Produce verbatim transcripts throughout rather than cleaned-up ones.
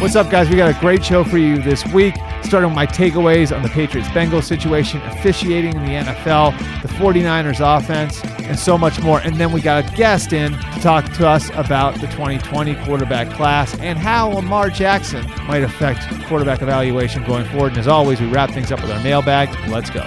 What's up, guys? We got a great show for you this week, starting with my takeaways on the Patriots-Bengals situation, officiating in the N F L, the 49ers offense, and so much more. And then we got a guest in to talk to us about the twenty twenty quarterback class and how Lamar Jackson might affect quarterback evaluation going forward. And as always, we wrap things up with our mailbag. Let's go.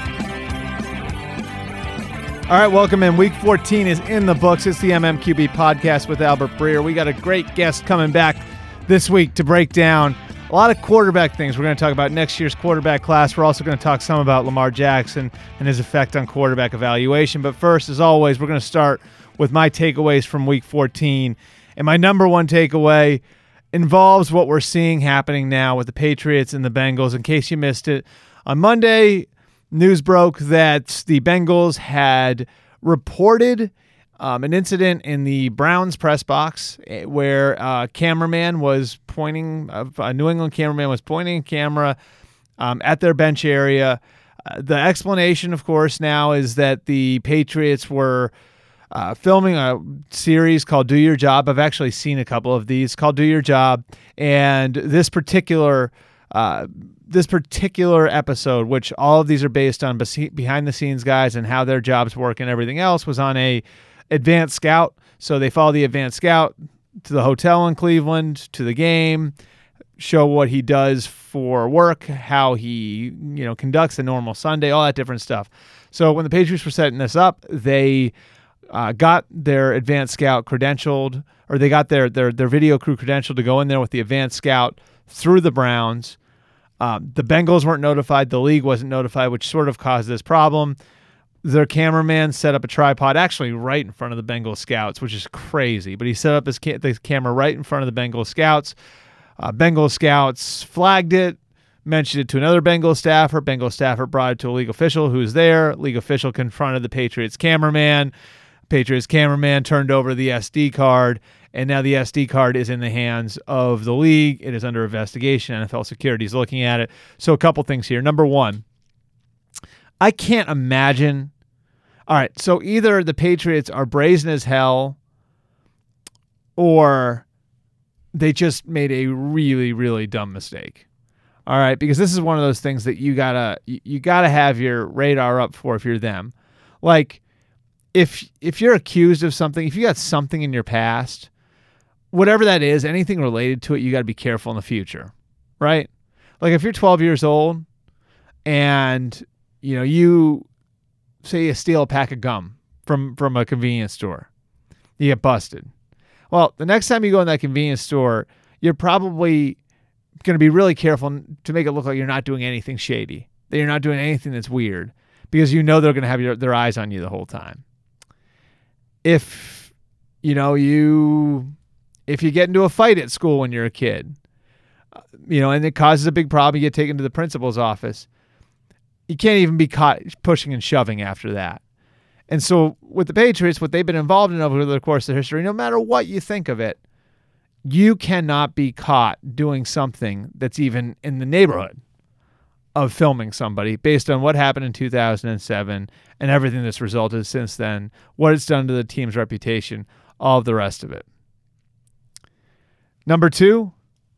All right, welcome in. Week fourteen is in the books. It's the M M Q B podcast with Albert Breer. We got a great guest coming back this week to break down a lot of quarterback things. We're going to talk about next year's quarterback class. We're also going to talk some about Lamar Jackson and his effect on quarterback evaluation. But first, as always, we're going to start with my takeaways from Week fourteen. And my number one takeaway involves what we're seeing happening now with the Patriots and the Bengals. In case you missed it, on Monday, news broke that the Bengals had reported um, an incident in the Browns press box where a cameraman was pointing, a New England cameraman was pointing a camera um, at their bench area. Uh, the explanation, of course, now is that the Patriots were uh, filming a series called Do Your Job. I've actually seen a couple of these called Do Your Job. And this particular uh, this particular episode, which all of these are based on behind the scenes guys and how their jobs work and everything else, was on a advanced scout. So they follow the advanced scout to the hotel in Cleveland, to the game, show what he does for work, how he, you know, conducts a normal Sunday, all that different stuff. So when the Patriots were setting this up, they uh, got their advanced scout credentialed, or they got their, their, their video crew credentialed to go in there with the advanced scout through the Browns. Um, the Bengals weren't notified. The league wasn't notified, which sort of caused this problem. Their cameraman set up a tripod actually right in front of the Bengals scouts, which is crazy. But he set up his ca- the camera right in front of the Bengals scouts. Uh, Bengals scouts flagged it, mentioned it to another Bengals staffer. Bengals staffer brought it to a league official who was there. League official confronted the Patriots cameraman. Patriots cameraman turned over the S D card. And now the S D card is in the hands of the league. It is under investigation. N F L security is looking at it. So a couple things here. Number one, I can't imagine. All right, so either the Patriots are brazen as hell or they just made a really, really dumb mistake. All right, because this is one of those things that you gotta you gotta have your radar up for if you're them. Like, if if you're accused of something, if you got something in your past, whatever that is, anything related to it, you got to be careful in the future, right? Like if you're twelve years old and, you know, you say you steal a pack of gum from, from a convenience store, you get busted. Well, the next time you go in that convenience store, you're probably going to be really careful to make it look like you're not doing anything shady, that you're not doing anything that's weird, because you know they're going to have your, their eyes on you the whole time. If, you know, you... If you get into a fight at school when you're a kid, you know, and it causes a big problem, you get taken to the principal's office, you can't even be caught pushing and shoving after that. And so with the Patriots, what they've been involved in over the course of history, no matter what you think of it, you cannot be caught doing something that's even in the neighborhood of filming somebody based on what happened in two thousand seven and everything that's resulted since then, what it's done to the team's reputation, all of the rest of it. Number two,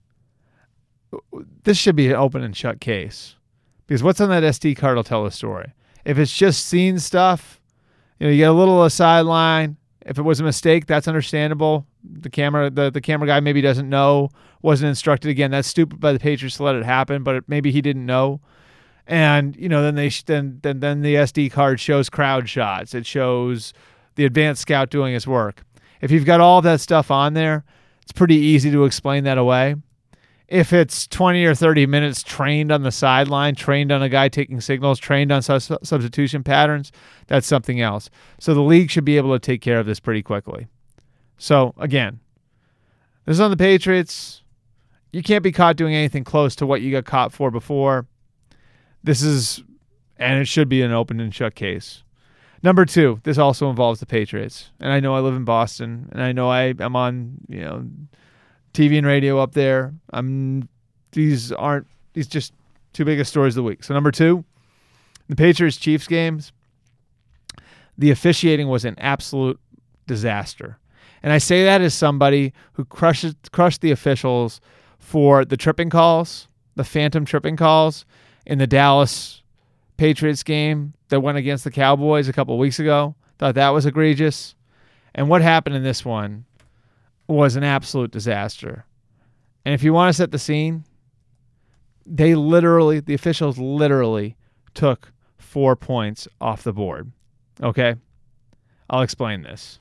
this should be an open and shut case because what's on that S D card will tell the story. If it's just scene stuff, you know, you get a little of a sideline. If it was a mistake, that's understandable. The camera, the, the camera guy maybe doesn't know, wasn't instructed. Again, that's stupid by the Patriots to let it happen, but it, maybe he didn't know. And you know, then they then then then the S D card shows crowd shots. It shows the advanced scout doing his work. If you've got all of that stuff on there, it's pretty easy to explain that away. If it's twenty or thirty minutes trained on the sideline, trained on a guy taking signals, trained on su- substitution patterns, that's something else. So the league should be able to take care of this pretty quickly. So again, this is on the Patriots. You can't be caught doing anything close to what you got caught for before. This is, and it should be an open and shut case. Number two, this also involves the Patriots. And I know I live in Boston, and I know I am on, you know, T V and radio up there. I'm these aren't these just two biggest stories of the week. So number two, the Patriots-Chiefs games, the officiating was an absolute disaster. And I say that as somebody who crushes crushed the officials for the tripping calls, the phantom tripping calls in the Dallas Patriots game that went against the Cowboys a couple of weeks ago. Thought that was egregious. And what happened in this one was an absolute disaster. And if you want to set the scene, they literally, the officials literally took four points off the board. Okay? I'll explain this.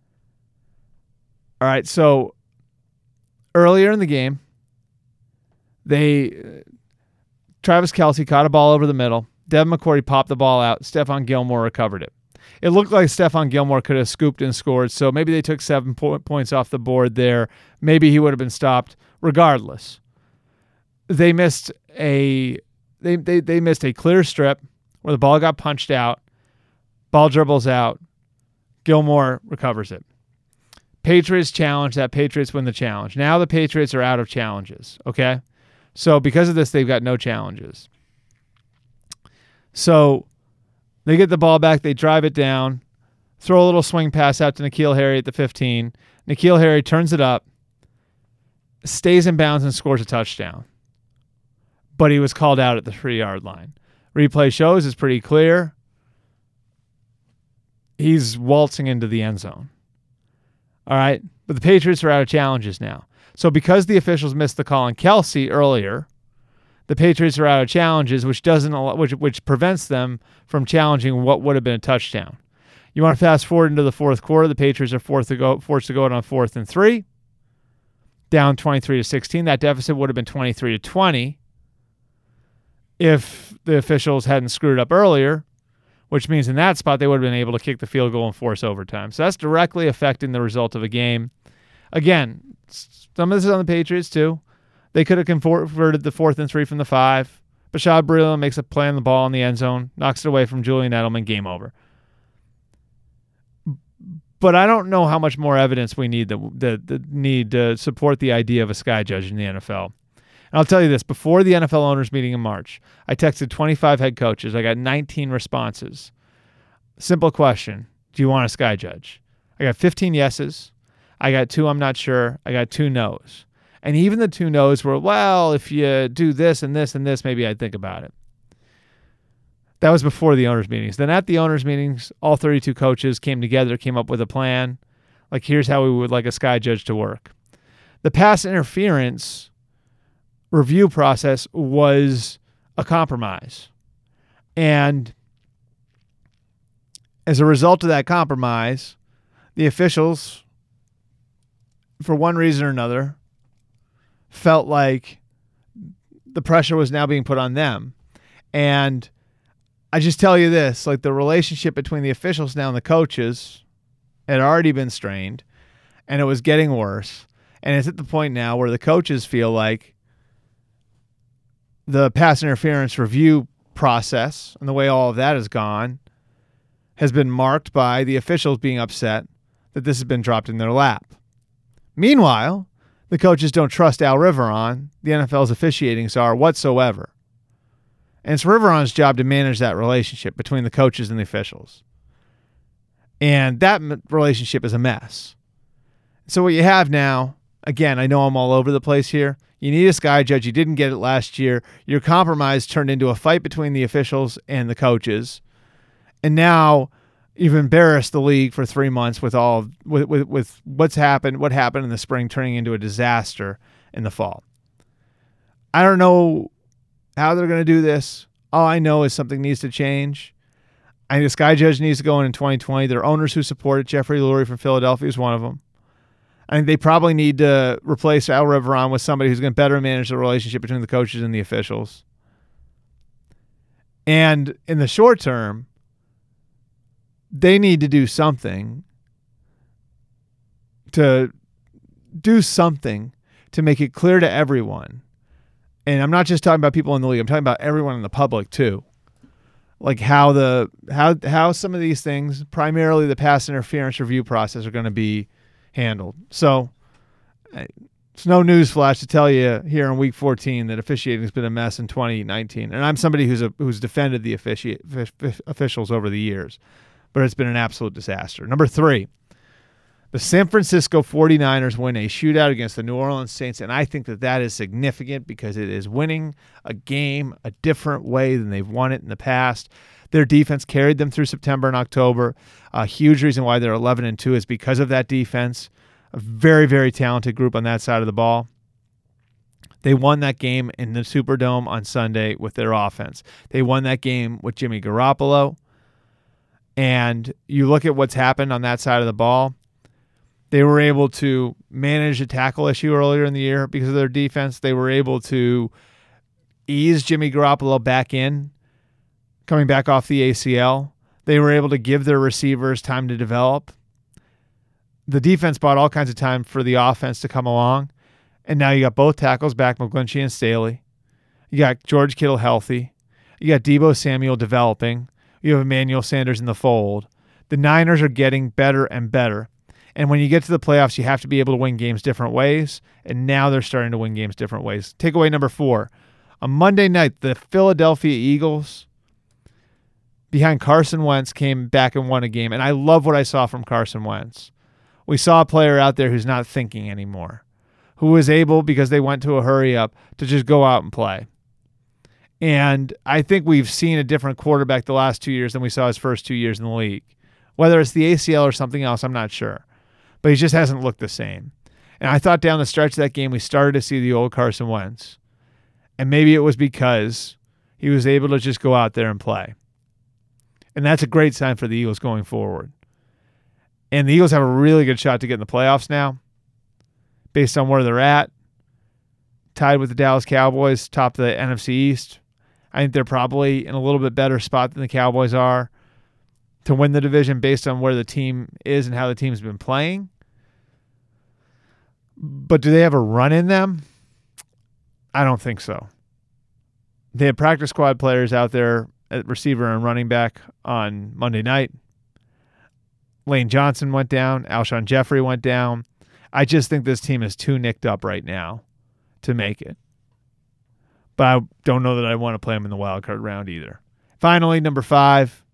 All right, so earlier in the game, they Travis Kelce caught a ball over the middle. Devin McCourty popped the ball out. Stephon Gilmore recovered it. It looked like Stephon Gilmore could have scooped and scored, so maybe they took seven po- points off the board there. Maybe he would have been stopped. Regardless, they missed a they, they they missed a clear strip where the ball got punched out. Ball dribbles out. Gilmore recovers it. Patriots challenge that. Patriots win the challenge. Now the Patriots are out of challenges. Okay, so because of this, they've got no challenges. So they get the ball back. They drive it down. Throw a little swing pass out to N'Keal Harry at the fifteen. N'Keal Harry turns it up. Stays in bounds and scores a touchdown. But he was called out at the three-yard line. Replay shows it's pretty clear. He's waltzing into the end zone. All right? But the Patriots are out of challenges now. So because the officials missed the call on Kelce earlier, the Patriots are out of challenges, which doesn't allow, which which prevents them from challenging what would have been a touchdown. You want to fast forward into the fourth quarter. The Patriots are forced to go forced to go out on fourth and three. Down twenty-three to sixteen. That deficit would have been twenty-three to twenty if the officials hadn't screwed up earlier, which means in that spot they would have been able to kick the field goal and force overtime. So that's directly affecting the result of a game. Again, some of this is on the Patriots too. They could have converted the fourth and three from the five. Bashaud Breeland makes a play on the ball in the end zone, knocks it away from Julian Edelman, game over. But I don't know how much more evidence we need that the, the need to support the idea of a sky judge in the N F L. And I'll tell you this, before the N F L owners meeting in March, I texted twenty-five head coaches. I got nineteen responses. Simple question. Do you want a sky judge? I got fifteen yeses. I got two I'm not sure. I got two no's. And even the two no's were, well, if you do this and this and this, maybe I'd think about it. That was before the owners' meetings. Then at the owners' meetings, all thirty-two coaches came together, came up with a plan. Like, here's how we would like a sky judge to work. The pass interference review process was a compromise. And as a result of that compromise, the officials, for one reason or another, felt like the pressure was now being put on them. And I just tell you this, like the relationship between the officials now and the coaches had already been strained, and it was getting worse. And it's at the point now where the coaches feel like the pass interference review process and the way all of that has gone has been marked by the officials being upset that this has been dropped in their lap. Meanwhile, the coaches don't trust Al Riveron, the N F L's officiating czar, whatsoever. And it's Riveron's job to manage that relationship between the coaches and the officials. And that relationship is a mess. So what you have now, again, I know I'm all over the place here. You need a sky judge. You didn't get it last year. Your compromise turned into a fight between the officials and the coaches. And now you've embarrassed the league for three months with all with, with, with what's happened, what happened in the spring turning into a disaster in the fall. I don't know how they're going to do this. All I know is something needs to change. I think the sky judge needs to go in in twenty twenty. There are owners who support it. Jeffrey Lurie from Philadelphia is one of them. I think they probably need to replace Al Riveron with somebody who's going to better manage the relationship between the coaches and the officials. And in the short term, they need to do something to do something to make it clear to everyone. And I'm not just talking about people in the league. I'm talking about everyone in the public too. Like how the how how some of these things, primarily the pass interference review process, are going to be handled. So it's no news flash to tell you here in week fourteen that officiating has been a mess in twenty nineteen. And I'm somebody who's a, who's defended the offici- officials over the years, but it's been an absolute disaster. Number three, The San Francisco forty-niners win a shootout against the New Orleans Saints, and I think that that is significant because it is winning a game a different way than they've won it in the past. Their defense carried them through September and October. A huge reason why they're eleven and two is because of that defense. A very, very talented group on that side of the ball. They won that game in the Superdome on Sunday with their offense. They won that game with Jimmy Garoppolo. And you look at what's happened on that side of the ball. They were able to manage a tackle issue earlier in the year because of their defense. They were able to ease Jimmy Garoppolo back in, coming back off the A C L. They were able to give their receivers time to develop. The defense bought all kinds of time for the offense to come along. And now you got both tackles back, McGlinchey and Staley. You got George Kittle healthy. You got Deebo Samuel developing. You have Emmanuel Sanders in the fold. The Niners are getting better and better. And when you get to the playoffs, you have to be able to win games different ways. And now they're starting to win games different ways. Takeaway number four. On Monday night, the Philadelphia Eagles, behind Carson Wentz, came back and won a game. And I love what I saw from Carson Wentz. We saw a player out there who's not thinking anymore, who was able, because they went to a hurry up, to just go out and play. And I think we've seen a different quarterback the last two years than we saw his first two years in the league. Whether it's the A C L or something else, I'm not sure. But he just hasn't looked the same. And I thought down the stretch of that game, we started to see the old Carson Wentz. And maybe it was because he was able to just go out there and play. And that's a great sign for the Eagles going forward. And the Eagles have a really good shot to get in the playoffs now, based on where they're at. Tied with the Dallas Cowboys, top of the N F C East. I think they're probably in a little bit better spot than the Cowboys are to win the division based on where the team is and how the team's been playing. But do they have a run in them? I don't think so. They had practice squad players out there at receiver and running back on Monday night. Lane Johnson went down. Alshon Jeffrey went down. I just think this team is too nicked up right now to make it. But I don't know that I want to play them in the wild card round either. Finally, number five.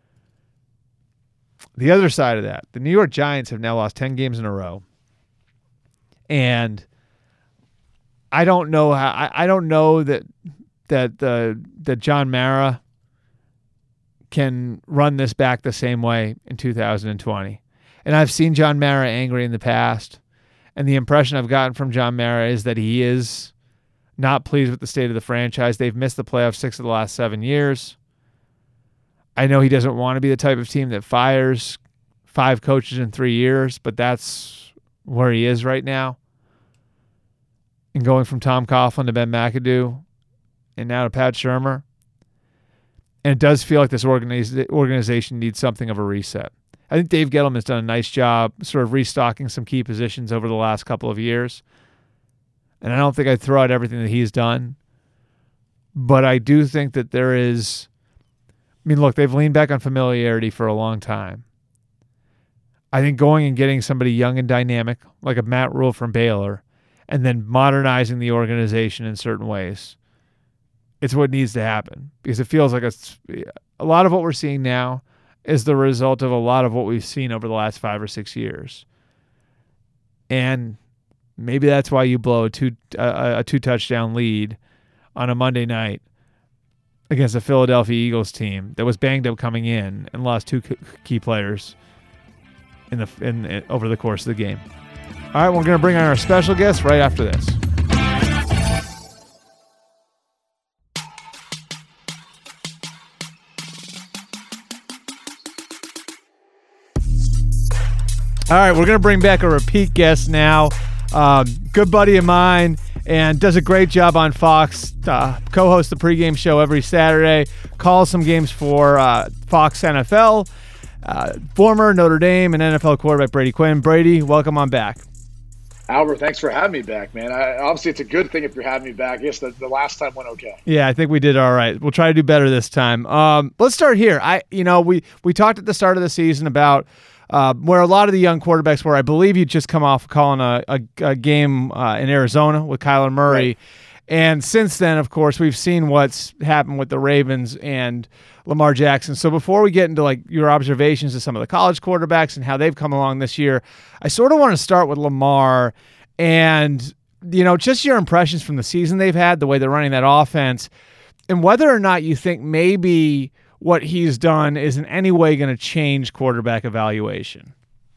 The other side of that, the New York Giants have now lost ten games in a row. And I don't know how I, I don't know that that the that John Mara can run this back the same way in two thousand twenty. And I've seen John Mara angry in the past, and the impression I've gotten from John Mara is that he is not pleased with the state of the franchise. They've missed the playoffs six of the last seven years. I know he doesn't want to be the type of team that fires five coaches in three years, but that's where he is right now. And going from Tom Coughlin to Ben McAdoo and now to Pat Shurmur. And it does feel like this organiz- organization needs something of a reset. I think Dave Gettleman's done a nice job sort of restocking some key positions over the last couple of years. And I don't think I'd throw out everything that he's done. But I do think that there is... I mean, look, they've leaned back on familiarity for a long time. I think going and getting somebody young and dynamic, like a Matt Rule from Baylor, and then modernizing the organization in certain ways, it's what needs to happen. Because it feels like a, a lot of what we're seeing now is the result of a lot of what we've seen over the last five or six years. And maybe that's why you blow a two a, a two touchdown lead on a Monday night against a Philadelphia Eagles team that was banged up coming in and lost two key players in the in, in over the course of the game. All right, we're going to bring on our special guest right after this. All right, we're going to bring back a repeat guest now. Um, good buddy of mine, and does a great job on Fox. Uh, co-hosts the pregame show every Saturday. Calls some games for uh, Fox N F L. Uh, former Notre Dame and N F L quarterback Brady Quinn. Brady, welcome on back. Albert, thanks for having me back, man. I, obviously, it's a good thing if you're having me back. Yes, the, the last time went okay. Yeah, I think we did all right. We'll try to do better this time. Um, let's start here. I, you know, we we talked at the start of the season about uh, where a lot of the young quarterbacks were. I believe you just come off calling a, a, a game uh, in Arizona with Kyler Murray. Right. And since then, of course, we've seen what's happened with the Ravens and Lamar Jackson. So before we get into like your observations of some of the college quarterbacks and how they've come along this year, I sort of want to start with Lamar and, you know, just your impressions from the season they've had, the way they're running that offense, and whether or not you think maybe what he's done is in any way going to change quarterback evaluation.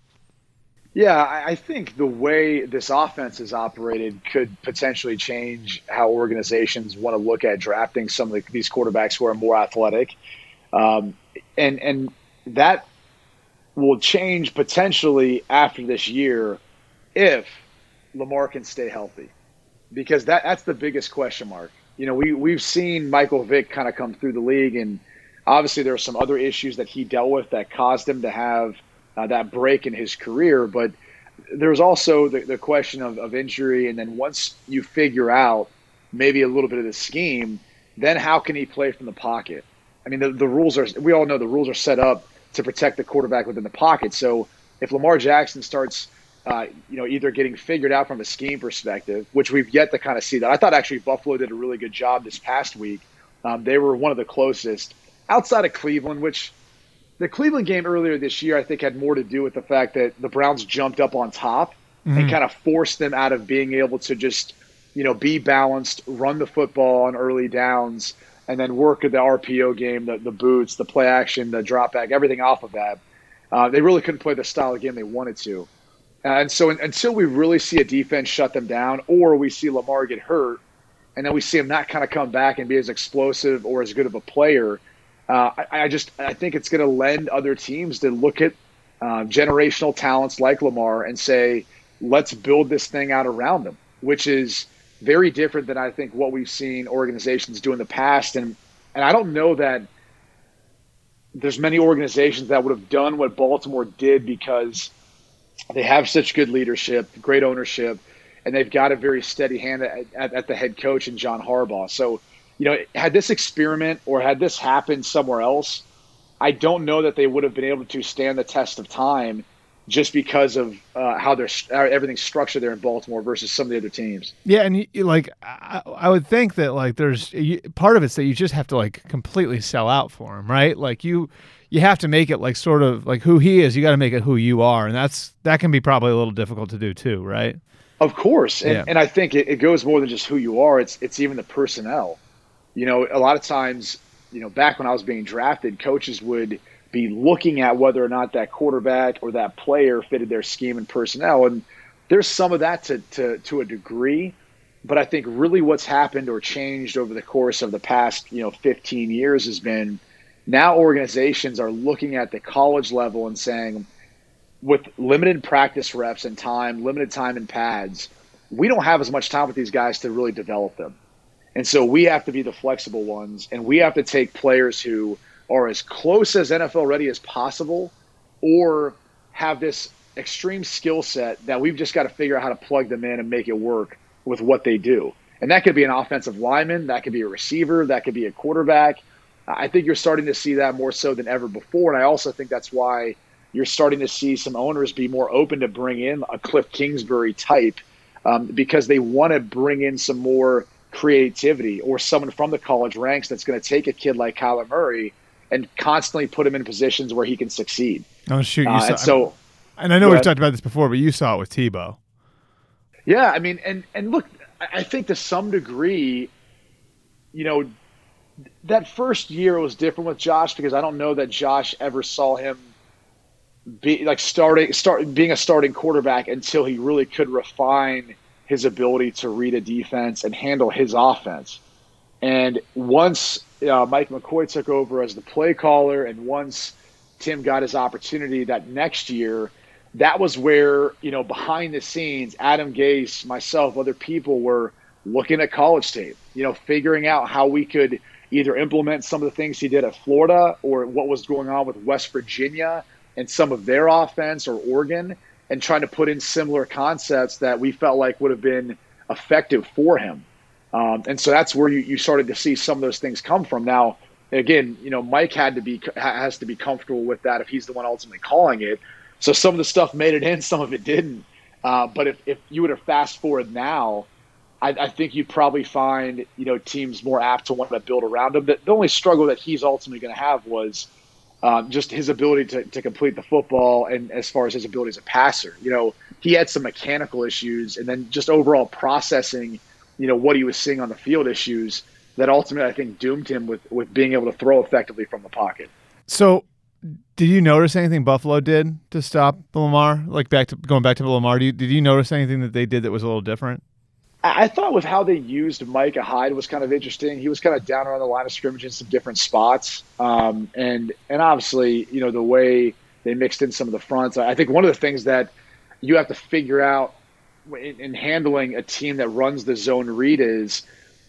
Yeah, I think the way this offense is operated could potentially change how organizations want to look at drafting some of the, these quarterbacks who are more athletic. Um, and and that will change potentially after this year if Lamar can stay healthy, because that, that's the biggest question mark. You know, we, we've seen Michael Vick kind of come through the league, and obviously there are some other issues that he dealt with that caused him to have Uh, that break in his career, but there's also the, the question of, of injury. And then once you figure out maybe a little bit of the scheme, then how can he play from the pocket? I mean, the, the rules are, we all know the rules are set up to protect the quarterback within the pocket. So if Lamar Jackson starts, uh, you know, either getting figured out from a scheme perspective, which we've yet to kind of see that. I thought actually Buffalo did a really good job this past week. Um, they were one of the closest outside of Cleveland, which, the Cleveland game earlier this year, I think, had more to do with the fact that the Browns jumped up on top mm-hmm. and kind of forced them out of being able to just, you know, be balanced, run the football on early downs, and then work at the R P O game, the, the boots, the play action, the drop back, everything off of that. Uh, they really couldn't play the style of game they wanted to. Uh, and so in, until we really see a defense shut them down, or we see Lamar get hurt, and then we see him not kind of come back and be as explosive or as good of a player, Uh, I, I just I think it's going to lend other teams to look at uh, generational talents like Lamar and say, let's build this thing out around them, which is very different than I think what we've seen organizations do in the past. And and I don't know that there's many organizations that would have done what Baltimore did because they have such good leadership, great ownership, and they've got a very steady hand at, at, at the head coach in John Harbaugh. So, you know, had this experiment or had this happened somewhere else, I don't know that they would have been able to stand the test of time just because of uh, how they're everything's structured there in Baltimore versus some of the other teams. Yeah, and you, like I, I would think that like there's you, part of it's that you just have to like completely sell out for him, right? Like you you have to make it like sort of like who he is. You got to make it who you are, and that's that can be probably a little difficult to do too, right? Of course, and, yeah. and I think it, it goes more than just who you are. It's it's even the personnel. You know, a lot of times, you know, back when I was being drafted, coaches would be looking at whether or not that quarterback or that player fitted their scheme and personnel. And there's some of that to, to, to a degree. But I think really what's happened or changed over the course of the past, you know, fifteen years has been now organizations are looking at the college level and saying, with limited practice reps and time, limited time in pads, we don't have as much time with these guys to really develop them. And so we have to be the flexible ones, and we have to take players who are as close as N F L ready as possible or have this extreme skill set that we've just got to figure out how to plug them in and make it work with what they do. And that could be an offensive lineman, that could be a receiver, that could be a quarterback. I think you're starting to see that more so than ever before, and I also think that's why you're starting to see some owners be more open to bring in a Cliff Kingsbury type um, because they want to bring in some more creativity or someone from the college ranks that's going to take a kid like Kyler Murray and constantly put him in positions where he can succeed. Oh, shoot. You uh, saw, and so, and I know we've talked about this before, but you saw it with Tebow. Yeah, I mean, and, and look, I think to some degree, you know, that first year was different with Josh because I don't know that Josh ever saw him be like starting, start being a starting quarterback until he really could refine his ability to read a defense and handle his offense. And once uh, Mike McCoy took over as the play caller and once Tim got his opportunity that next year, that was where, you know, behind the scenes, Adam Gase, myself, other people were looking at college tape, you know, figuring out how we could either implement some of the things he did at Florida or what was going on with West Virginia and some of their offense or Oregon, and trying to put in similar concepts that we felt like would have been effective for him. Um, and so that's where you, you started to see some of those things come from. Now, again, you know, Mike had to be has to be comfortable with that if he's the one ultimately calling it. So some of the stuff made it in, some of it didn't. Uh, but if, if you would have fast forward now, I, I think you'd probably find, you know, teams more apt to want to build around him. The, the only struggle that he's ultimately going to have was um, just his ability to, to complete the football, and as far as his ability as a passer. You know, he had some mechanical issues, and then just overall processing, you know, what he was seeing on the field issues that ultimately I think doomed him with, with being able to throw effectively from the pocket. So did you notice anything Buffalo did to stop Lamar? Like back to going back to Lamar, did you, did you notice anything that they did that was a little different? I thought with how they used Micah Hyde was kind of interesting. He was kind of down around the line of scrimmage in some different spots. Um, and and obviously, you know, the way they mixed in some of the fronts. I think one of the things that you have to figure out in, in handling a team that runs the zone read is,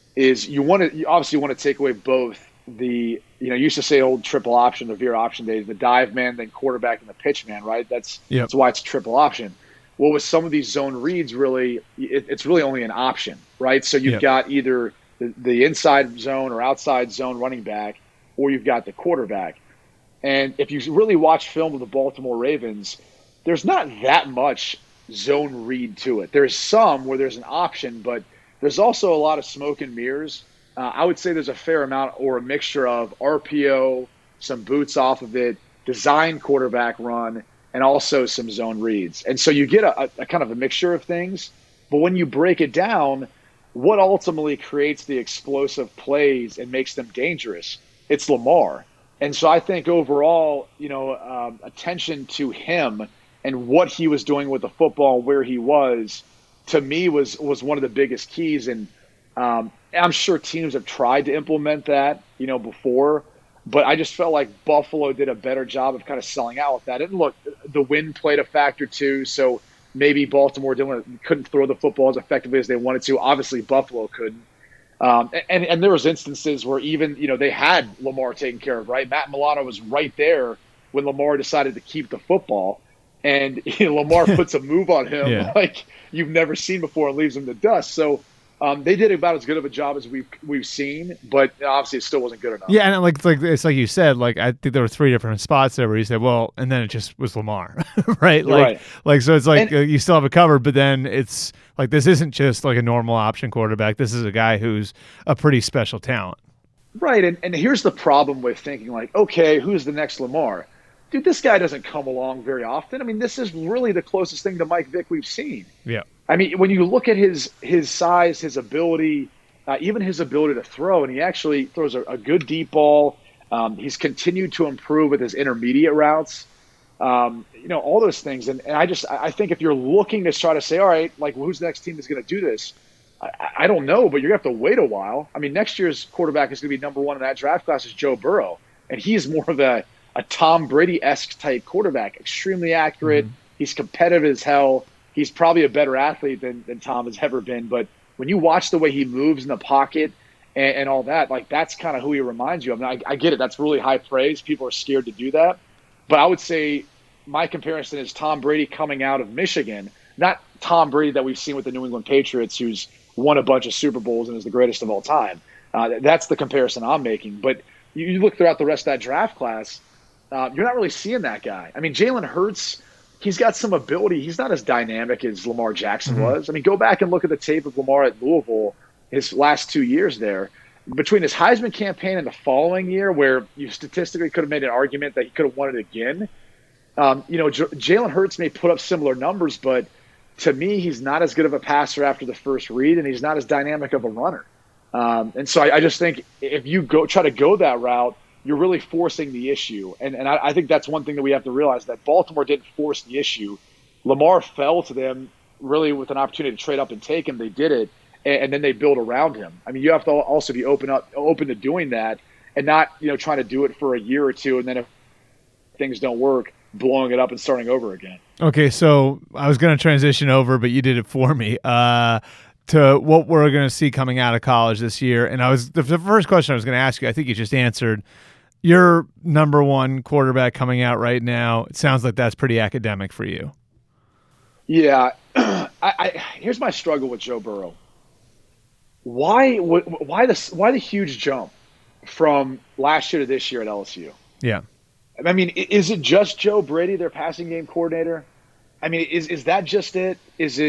is you want to you obviously want to take away both the, you know, you used to say old triple option, the veer option days, the dive man, then quarterback, and the pitch man, right? That's yep. That's why it's triple option. Well, with some of these zone reads, really, it, it's really only an option, right? So you've yep. got either the, the inside zone or outside zone running back, or you've got the quarterback. And if you really watch film of the Baltimore Ravens, there's not that much zone read to it. There's some where there's an option, but there's also a lot of smoke and mirrors. Uh, I would say there's a fair amount or a mixture of R P O, some boots off of it, design quarterback run, and also some zone reads. And so you get a, a, a kind of a mixture of things. But when you break it down, what ultimately creates the explosive plays and makes them dangerous? It's Lamar. And so I think overall, you know, um, attention to him and what he was doing with the football and where he was, to me, was was one of the biggest keys. And um, I'm sure teams have tried to implement that, you know, before. But I just felt like Buffalo did a better job of kind of selling out with that. And look, the wind played a factor too. So maybe Baltimore didn't, couldn't throw the football as effectively as they wanted to. Obviously, Buffalo couldn't. Um, and, and there was instances where even, you know, they had Lamar taken care of, right? Matt Milano was right there when Lamar decided to keep the football. And you know, Lamar puts a move on him yeah. like you've never seen before and leaves him to dust. So Um, they did about as good of a job as we've we've seen, but obviously it still wasn't good enough. Yeah, and like it's like it's like you said, like I think there were three different spots there where you said, well, and then it just was Lamar, right? Like, right. like so it's like and, uh, you still have it covered, but then it's like this isn't just like a normal option quarterback. This is a guy who's a pretty special talent. Right, and and here's the problem with thinking like, okay, who's the next Lamar? Dude, this guy doesn't come along very often. I mean, this is really the closest thing to Mike Vick we've seen. Yeah. I mean, when you look at his his size, his ability, uh, even his ability to throw, and he actually throws a, a good deep ball. Um, he's continued to improve with his intermediate routes. Um, you know, all those things. And, and I just I think if you're looking to try to say, all right, like, well, who's the next team that's going to do this? I, I don't know, but you're going to have to wait a while. I mean, next year's quarterback is going to be number one in that draft class is Joe Burrow. And he's more of a, a Tom Brady-esque type quarterback, extremely accurate. Mm-hmm. He's competitive as hell. He's probably a better athlete than, than Tom has ever been. But when you watch the way he moves in the pocket and, and all that, like that's kind of who he reminds you of. I mean, I, I get it. That's really high praise. People are scared to do that. But I would say my comparison is Tom Brady coming out of Michigan, not Tom Brady that we've seen with the New England Patriots, who's won a bunch of Super Bowls and is the greatest of all time. Uh, that's the comparison I'm making. But you, you look throughout the rest of that draft class, uh, you're not really seeing that guy. I mean, Jalen Hurts, he's got some ability. He's not as dynamic as Lamar Jackson mm-hmm. was. I mean, go back and look at the tape of Lamar at Louisville his last two years there. Between his Heisman campaign and the following year, where you statistically could have made an argument that he could have won it again, um, you know, J- Jalen Hurts may put up similar numbers, but to me, he's not as good of a passer after the first read, and he's not as dynamic of a runner. Um, and so I, I just think if you go try to go that route, you're really forcing the issue. And and I, I think that's one thing that we have to realize, that Baltimore didn't force the issue. Lamar fell to them really with an opportunity to trade up and take him. They did it, and, and then they build around him. I mean, you have to also be open up, open to doing that, and not, you know, trying to do it for a year or two, and then if things don't work, blowing it up and starting over again. Okay, so I was going to transition over, but you did it for me, uh, to what we're going to see coming out of college this year. And I was the, the first question I was going to ask you, I think you just answered. Your number one quarterback coming out right now, it sounds like that's pretty academic for you. Yeah. I, I, here's my struggle with Joe Burrow. Why, why, the, why the huge jump from last year to this year at L S U? Yeah. I mean, is it just Joe Brady, their passing game coordinator? I mean, is is that just it? Is it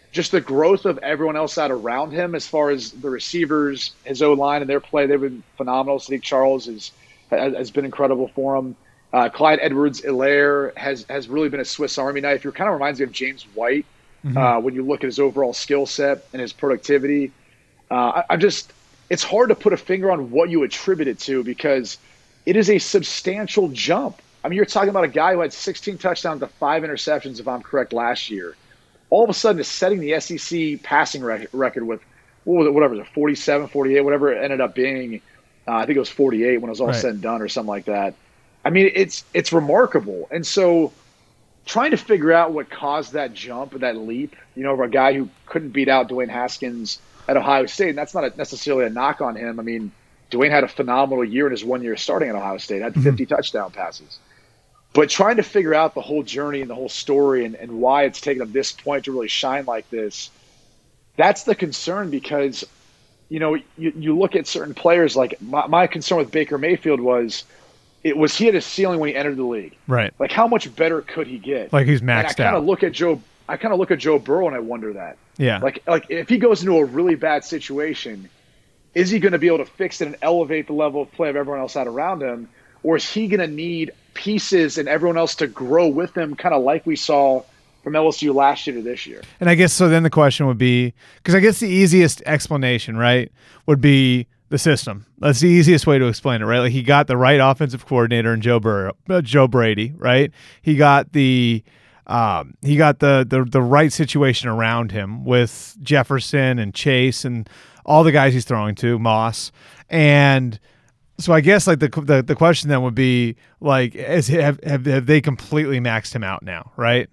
just the growth of everyone else out around him, as far as the receivers, his O-line and their play, they've been phenomenal. Sadiq Charles is, has been incredible for him. Uh, Clyde Edwards-Helaire has, has really been a Swiss Army knife. He kind of reminds me of James White mm-hmm. uh, when you look at his overall skill set and his productivity. Uh, I, I just – it's hard to put a finger on what you attribute it to, because it is a substantial jump. I mean, you're talking about a guy who had sixteen touchdowns to five interceptions, if I'm correct, last year. All of a sudden is setting the S E C passing rec- record with what was it, whatever, forty-seven, forty-eight, whatever it ended up being. Uh, I think it was forty-eight when it was all right. said and done, or something like that. I mean, it's it's remarkable. And so trying to figure out what caused that jump, that leap, you know, over a guy who couldn't beat out Dwayne Haskins at Ohio State, and that's not a, necessarily a knock on him. I mean, Dwayne had a phenomenal year in his one year starting at Ohio State, had fifty mm-hmm. touchdown passes. But trying to figure out the whole journey and the whole story and, and why it's taken him this point to really shine like this, that's the concern, because, you know, you, you look at certain players, like my, my concern with Baker Mayfield was, it was he at his ceiling when he entered the league. Right. Like, how much better could he get? Like he's maxed and I out. Kinda look at Joe, I kind of look at Joe Burrow and I wonder that. Yeah. Like, like if he goes into a really bad situation, is he going to be able to fix it and elevate the level of play of everyone else out around him? Or is he going to need pieces and everyone else to grow with him, kind of like we saw from L S U last year to this year? And I guess so then the question would be, because I guess the easiest explanation, right, would be the system. That's the easiest way to explain it, right? Like he got the right offensive coordinator in Joe Burrow, uh, Joe Brady, right? He got the um, he got the, the the right situation around him with Jefferson and Chase and all the guys he's throwing to, Moss. And so I guess like the the, the question then would be like, is, have, have have they completely maxed him out now, right?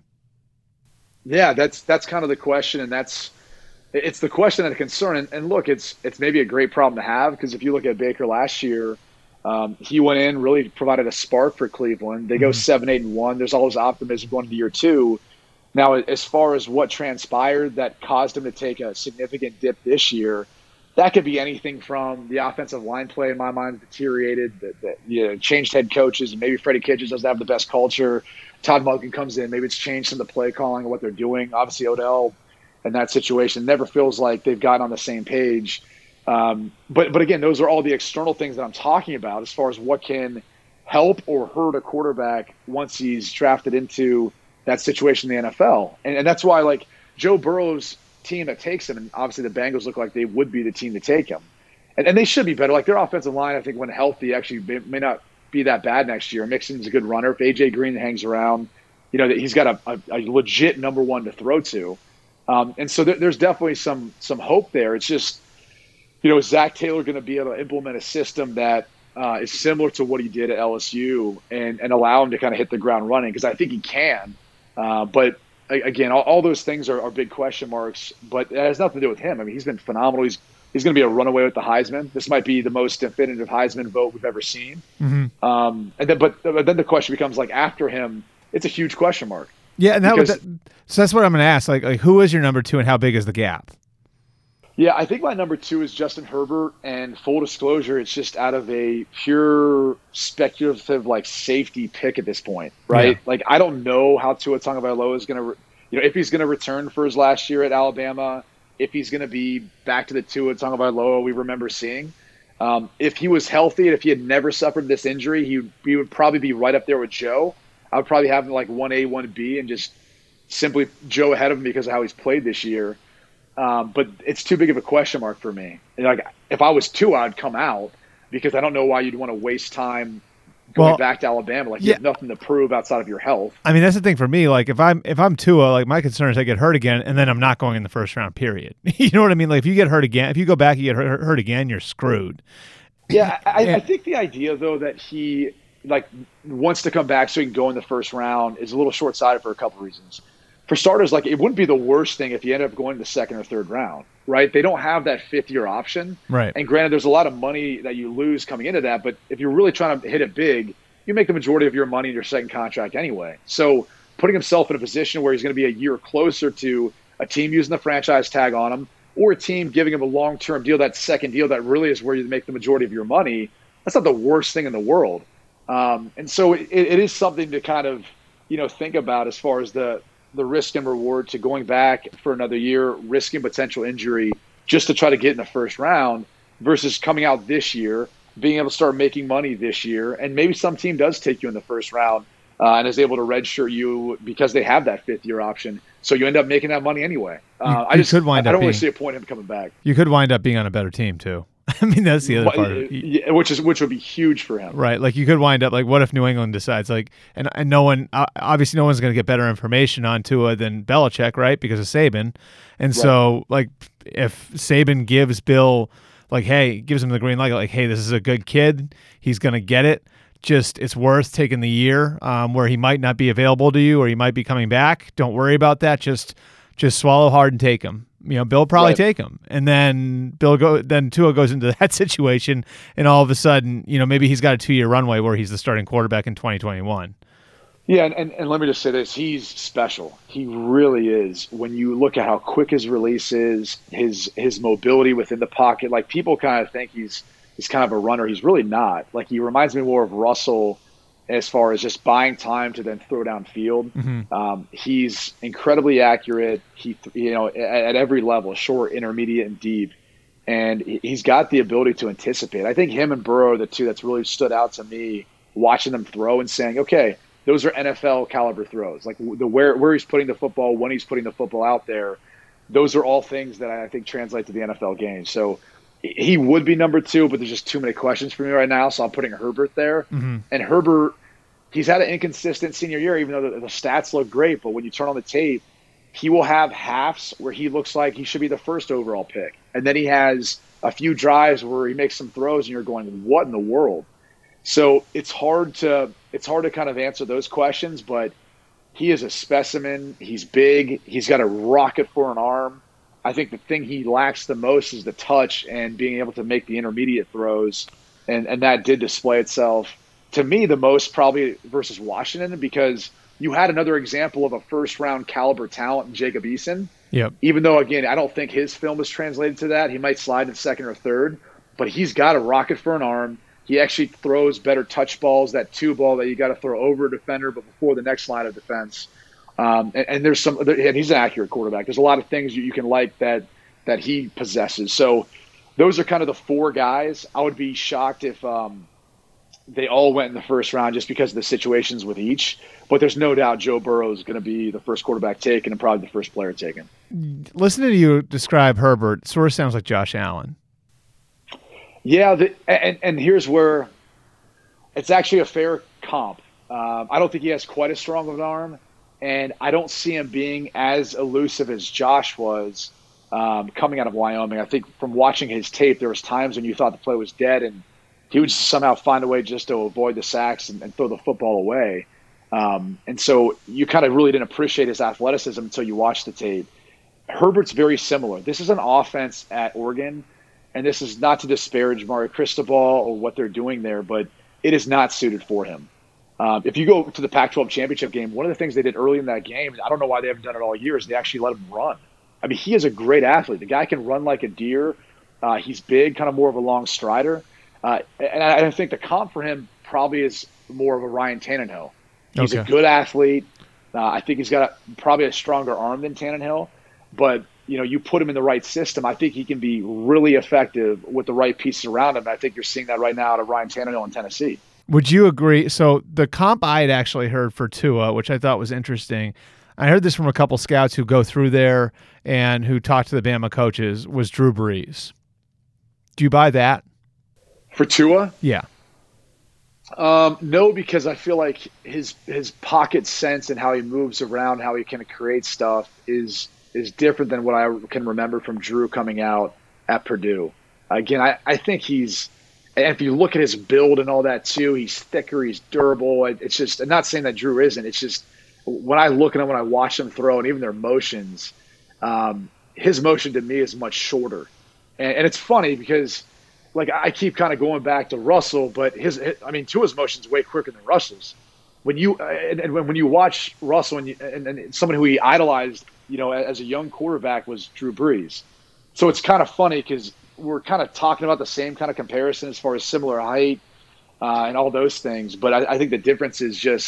Yeah, that's that's kind of the question, and that's it's the question and a concern. And, and look, it's it's maybe a great problem to have, because if you look at Baker last year, um, he went in, really provided a spark for Cleveland. They go mm-hmm. seven, eight, and one. There's always optimism going into year two. Now, as far as what transpired that caused him to take a significant dip this year, that could be anything from the offensive line play, in my mind, deteriorated, that, that you know, changed head coaches, and maybe Freddie Kitchens doesn't have the best culture. Todd Monken comes in, maybe it's changed some of the play calling and what they're doing. Obviously, Odell in that situation never feels like they've gotten on the same page. Um, but but again, those are all the external things that I'm talking about as far as what can help or hurt a quarterback once he's drafted into that situation in the N F L. And, and that's why, like, Joe Burrow's team that takes him, and obviously the Bengals look like they would be the team to take him, and, and they should be better. Like, their offensive line, I think when healthy, actually may, may not be that bad next year. Mixon's a good runner. If A J Green hangs around, you know, he's got a, a, a legit number one to throw to, um, and so there, there's definitely some some hope there. It's just, you know, is Zach Taylor going to be able to implement a system that uh, is similar to what he did at L S U and and allow him to kind of hit the ground running? Because I think he can, uh, but again, all, all those things are, are big question marks, but it has nothing to do with him. I mean, he's been phenomenal. He's he's going to be a runaway with the Heisman. This might be the most definitive Heisman vote we've ever seen. Mm-hmm. Um, and then, but, but then the question becomes, like, after him, it's a huge question mark. Yeah, and that, because, was, that so that's what I'm going to ask. Like, like, who is your number two, and how big is the gap? Yeah, I think my number two is Justin Herbert, and full disclosure, it's just out of a pure speculative, like, safety pick at this point, right? Yeah. Like, I don't know how Tua Tagovailoa is going to, you know, if he's going to return for his last year at Alabama, if he's going to be back to the Tua Tagovailoa we remember seeing. Um, if he was healthy and if he had never suffered this injury, he, he would probably be right up there with Joe. I would probably have him like one A, one B, and just simply Joe ahead of him because of how he's played this year. Um, but it's too big of a question mark for me. And like, if I was Tua, I'd come out, because I don't know why you'd want to waste time going well, back to Alabama. Like, you yeah. have nothing to prove outside of your health. I mean, that's the thing for me. Like, if I'm if I'm Tua, like, my concern is I get hurt again, and then I'm not going in the first round. Period. You know what I mean? Like, if you get hurt again, if you go back, you get hurt, hurt again, you're screwed. Yeah, I, I think the idea though that he like wants to come back so he can go in the first round is a little short sighted for a couple reasons. For starters, like, it wouldn't be the worst thing if you ended up going to the second or third round, right? They don't have that fifth year option. Right. And granted, there's a lot of money that you lose coming into that, but if you're really trying to hit it big, you make the majority of your money in your second contract anyway. So putting himself in a position where he's going to be a year closer to a team using the franchise tag on him, or a team giving him a long-term deal, that second deal that really is where you make the majority of your money, that's not the worst thing in the world. Um, and so it, it is something to kind of, you know, think about as far as the the risk and reward to going back for another year, risking potential injury just to try to get in the first round versus coming out this year, being able to start making money this year, and maybe some team does take you in the first round uh, and is able to redshirt you because they have that fifth year option. So you end up making that money anyway. Uh, you, I you just could wind I, up I don't being, really see a point in him coming back. You could wind up being on a better team too. I mean, that's the other part of it. Yeah, which is which would be huge for him. Right. Like you could wind up like, what if New England decides like, and, and no one, obviously no one's going to get better information on Tua than Belichick, right? Because of Saban. And right. so like if Saban gives Bill like, hey, gives him the green light, like, hey, this is a good kid. He's going to get it. Just it's worth taking the year um, where he might not be available to you or he might be coming back. Don't worry about that. Just just swallow hard and take him. You know, Bill will probably right. take him, and then Bill go. Then Tua goes into that situation, and all of a sudden, you know, maybe he's got a two-year runway where he's the starting quarterback in twenty twenty-one. Yeah, and, and, and let me just say this: he's special. He really is. When you look at how quick his release is, his his mobility within the pocket, like people kind of think he's he's kind of a runner. He's really not. Like he reminds me more of Russell as far as just buying time to then throw downfield. Mm-hmm. Um, he's incredibly accurate. He, you know, at, at every level, short, intermediate, and deep. And he's got the ability to anticipate. I think him and Burrow are the two that's really stood out to me, watching them throw and saying, okay, those are N F L caliber throws. Like the where, where he's putting the football, when he's putting the football out there, those are all things that I think translate to the N F L game. So he would be number two, but there's just too many questions for me right now, so I'm putting Herbert there. Mm-hmm. And Herbert, he's had an inconsistent senior year, even though the, the stats look great. But when you turn on the tape, he will have halves where he looks like he should be the first overall pick. And then he has a few drives where he makes some throws, and you're going, what in the world? So it's hard to it's hard to kind of answer those questions, but he is a specimen. He's big. He's got a rocket for an arm. I think the thing he lacks the most is the touch and being able to make the intermediate throws, and, and that did display itself to me the most probably versus Washington, because you had another example of a first-round caliber talent in Jacob Eason. Yep. Even though, again, I don't think his film is translated to that. He might slide in second or third, but he's got a rocket for an arm. He actually throws better touch balls, that two ball that you got to throw over a defender but before the next line of defense. Um, and, and there's some, and he's an accurate quarterback. There's a lot of things you, you can like that that he possesses. So those are kind of the four guys. I would be shocked if um, they all went in the first round just because of the situations with each. But there's no doubt Joe Burrow is going to be the first quarterback taken and probably the first player taken. Listening to you describe Herbert sort of sounds like Josh Allen. Yeah, the, and, and here's where it's actually a fair comp. Um, I don't think he has quite as strong of an arm. And I don't see him being as elusive as Josh was um, coming out of Wyoming. I think from watching his tape, there was times when you thought the play was dead, and he would somehow find a way just to avoid the sacks and, and throw the football away. Um, and so you kind of really didn't appreciate his athleticism until you watched the tape. Herbert's very similar. This is an offense at Oregon, and this is not to disparage Mario Cristobal or what they're doing there, but it is not suited for him. Um, if you go to the Pac twelve championship game, one of the things they did early in that game, I don't know why they haven't done it all year, is they actually let him run. I mean, he is a great athlete. The guy can run like a deer. Uh, he's big, kind of more of a long strider. Uh, and I, I think the comp for him probably is more of a Ryan Tannehill. He's okay. a good athlete. Uh, I think he's got a, probably a stronger arm than Tannehill. But, you know, you put him in the right system, I think he can be really effective with the right pieces around him. And I think you're seeing that right now out of Ryan Tannehill in Tennessee. Would you agree? So the comp I had actually heard for Tua, which I thought was interesting, I heard this from a couple scouts who go through there and who talk to the Bama coaches, was Drew Brees. Do you buy that? For Tua? Yeah. Um, no, because I feel like his his pocket sense and how he moves around, how he can create stuff is is different than what I can remember from Drew coming out at Purdue. Again, I, I think he's – and if you look at his build and all that too, he's thicker, he's durable. It's just – I'm not saying that Drew isn't. It's just when I look at him, when I watch him throw, and even their motions, um, his motion to me is much shorter. And, and it's funny because – like I keep kind of going back to Russell, but his, I mean, Tua's motion's way quicker than Russell's. When you and, and when you watch Russell and, you, and, and someone who he idolized, you know, as a young quarterback was Drew Brees. So it's kind of funny because we're kind of talking about the same kind of comparison as far as similar height uh, and all those things. But I, I think the difference is just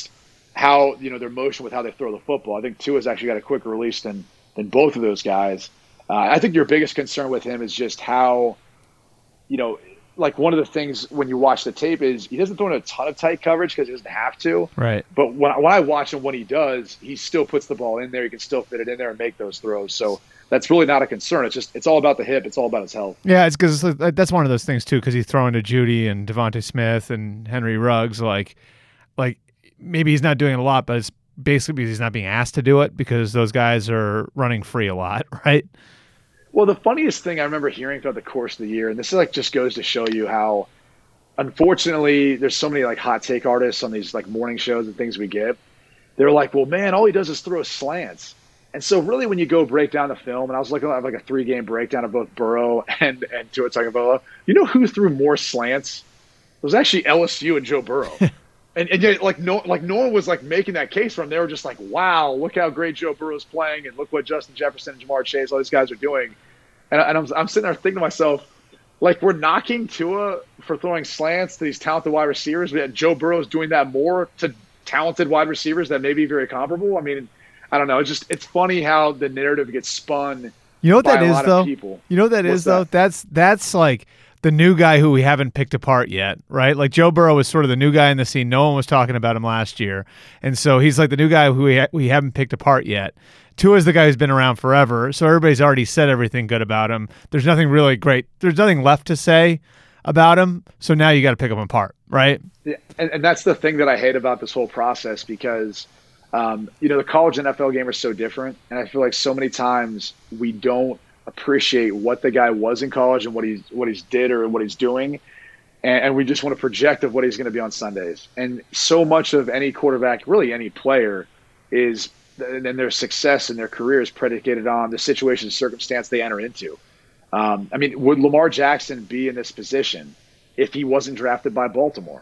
how, you know, their motion with how they throw the football. I think Tua's actually got a quicker release than than both of those guys. Uh, I think your biggest concern with him is just how, you know, like one of the things when you watch the tape is he doesn't throw in a ton of tight coverage because he doesn't have to. Right. But when, when I watch him, when he does, he still puts the ball in there. He can still fit it in there and make those throws. So that's really not a concern. It's just, it's all about the hip. It's all about his health. Yeah, it's because that's one of those things too, because he's throwing to Judy and Devontae Smith and Henry Ruggs. Like, like maybe he's not doing it a lot, but it's basically because he's not being asked to do it because those guys are running free a lot, right? Well, the funniest thing I remember hearing throughout the course of the year, and this is like just goes to show you how, unfortunately, there's so many like hot take artists on these like morning shows and things we get. They're like, well, man, all he does is throw slants. And so really when you go break down the film, and I was looking at like a three-game breakdown of both Burrow and, and Tua Tagovailoa, you know who threw more slants? It was actually L S U and Joe Burrow. and and yet, like no like no one was like making that case for him. They were just like, wow, look how great Joe Burrow's playing, and look what Justin Jefferson and Jamar Chase, all these guys are doing. And, and I'm, I'm sitting there thinking to myself, like, we're knocking Tua for throwing slants to these talented wide receivers, but yet Joe Burrow is doing that more to talented wide receivers that may be very comparable. I mean, I don't know. It's just it's funny how the narrative gets spun. You know what by that a is, lot though? Of people. You know what that What's is, though? that? That's that's like the new guy who we haven't picked apart yet, right? Like Joe Burrow was sort of the new guy in the scene. No one was talking about him last year, and so he's like the new guy who we ha- we haven't picked apart yet. Tua's the guy who's been around forever, so everybody's already said everything good about him. There's nothing really great. There's nothing left to say about him, so now you got to pick him apart, right? Yeah, and, and that's the thing that I hate about this whole process because, um, you know, the college and N F L game are so different, and I feel like so many times we don't appreciate what the guy was in college and what he's what he's did or what he's doing, and, and we just want to project of what he's going to be on Sundays. And so much of any quarterback, really any player, is and their success in their career is predicated on the situation, circumstance they enter into. Um, I mean, would Lamar Jackson be in this position if he wasn't drafted by Baltimore?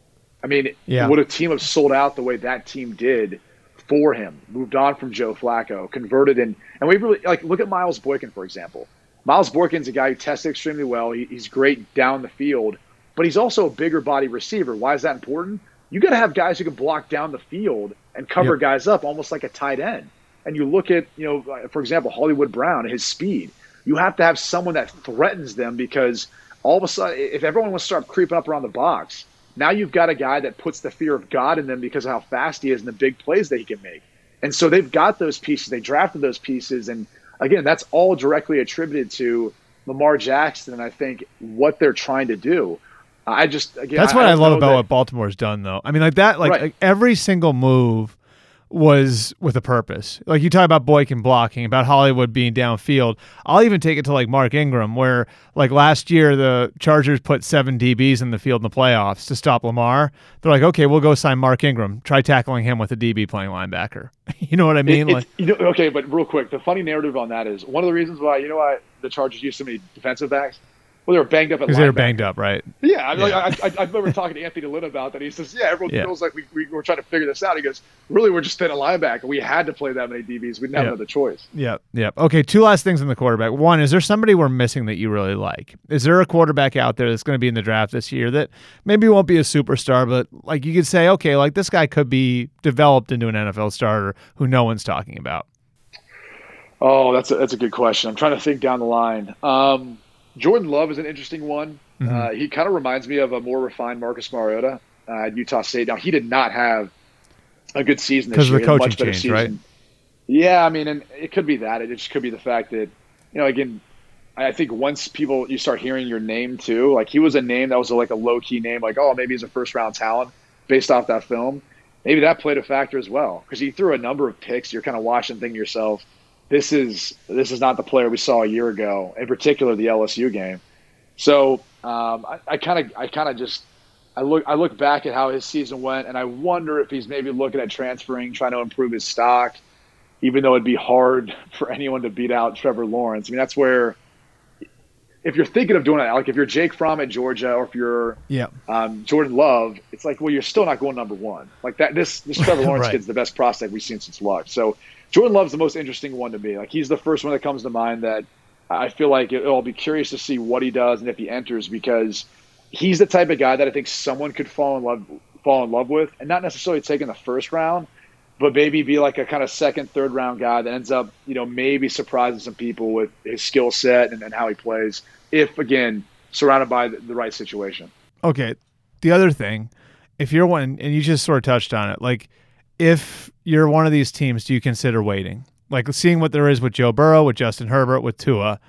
I mean, yeah. Would a team have sold out the way that team did for him, moved on from Joe Flacco, converted in, and we really like look at Miles Boykin, for example. Miles Boykin's a guy who tested extremely well. He, he's great down the field, but he's also a bigger body receiver. Why is that important? You got to have guys who can block down the field and cover yep. guys up almost like a tight end. And you look at, you know, for example, Hollywood Brown, his speed. You have to have someone that threatens them because all of a sudden, if everyone wants to start creeping up around the box, now you've got a guy that puts the fear of God in them because of how fast he is and the big plays that he can make. And so they've got those pieces. They drafted those pieces. And again, that's all directly attributed to Lamar Jackson and I think what they're trying to do. I just again that's what I, I, I love about that, what Baltimore's done, though. I mean, like that, like, right. like every single move was with a purpose. Like you talk about Boykin blocking, about Hollywood being downfield. I'll even take it to like Mark Ingram, where like last year the Chargers put seven D Bs in the field in the playoffs to stop Lamar. They're like, okay, we'll go sign Mark Ingram. Try tackling him with a D B playing linebacker. You know what I mean? It, like, you know, okay, but real quick, the funny narrative on that is one of the reasons why you know why the Chargers use so many defensive backs. Well, they were banged up at linebacker. Because they were banged up, right? Yeah, I, mean, yeah. like, I, I, I remember talking to Anthony Lynn about that. He says, yeah, everyone yeah. feels like we, we were trying to figure this out. He goes, really, we're just thin a linebacker. We had to play that many D Bs. We didn't have yeah. another choice. Yeah, yeah. Okay, two last things in the quarterback. One, is there somebody we're missing that you really like? Is there a quarterback out there that's going to be in the draft this year that maybe won't be a superstar, but like you could say, okay, like this guy could be developed into an N F L starter who no one's talking about? Oh, that's a, that's a good question. I'm trying to think down the line. Um, Jordan Love is an interesting one. Mm-hmm. Uh, he kind of reminds me of a more refined Marcus Mariota uh, at Utah State. Now, he did not have a good season this year. Because of the coaching much better change, season. right? Yeah, I mean, and it could be that. It just could be the fact that, you know, again, I think once people you start hearing your name too, like he was a name that was a, like a low-key name, like, oh, maybe he's a first-round talent based off that film. Maybe that played a factor as well because he threw a number of picks. You're kind of watching thinking to yourself, this is this is not the player we saw a year ago, in particular the L S U game. So um, I kind of I kind of just I look I look back at how his season went, and I wonder if he's maybe looking at transferring, trying to improve his stock, even though it'd be hard for anyone to beat out Trevor Lawrence. I mean, that's where if you're thinking of doing it, like if you're Jake Fromm at Georgia or if you're yeah. um, Jordan Love, it's like, well, you're still not going number one. Like that, this this Trevor Lawrence right. kid's the best prospect we've seen since Luck. So Jordan Love's the most interesting one to me. Like he's the first one that comes to mind that I feel like it, I'll be curious to see what he does and if he enters because he's the type of guy that I think someone could fall in love fall in love with, and not necessarily take in the first round, but maybe be like a kind of second, third round guy that ends up, you know, maybe surprising some people with his skill set and, and how he plays, if, again, surrounded by the, the right situation. Okay. The other thing, if you're one, and you just sort of touched on it, like if you're one of these teams, do you consider waiting? Like seeing what there is with Joe Burrow, with Justin Herbert, with Tua,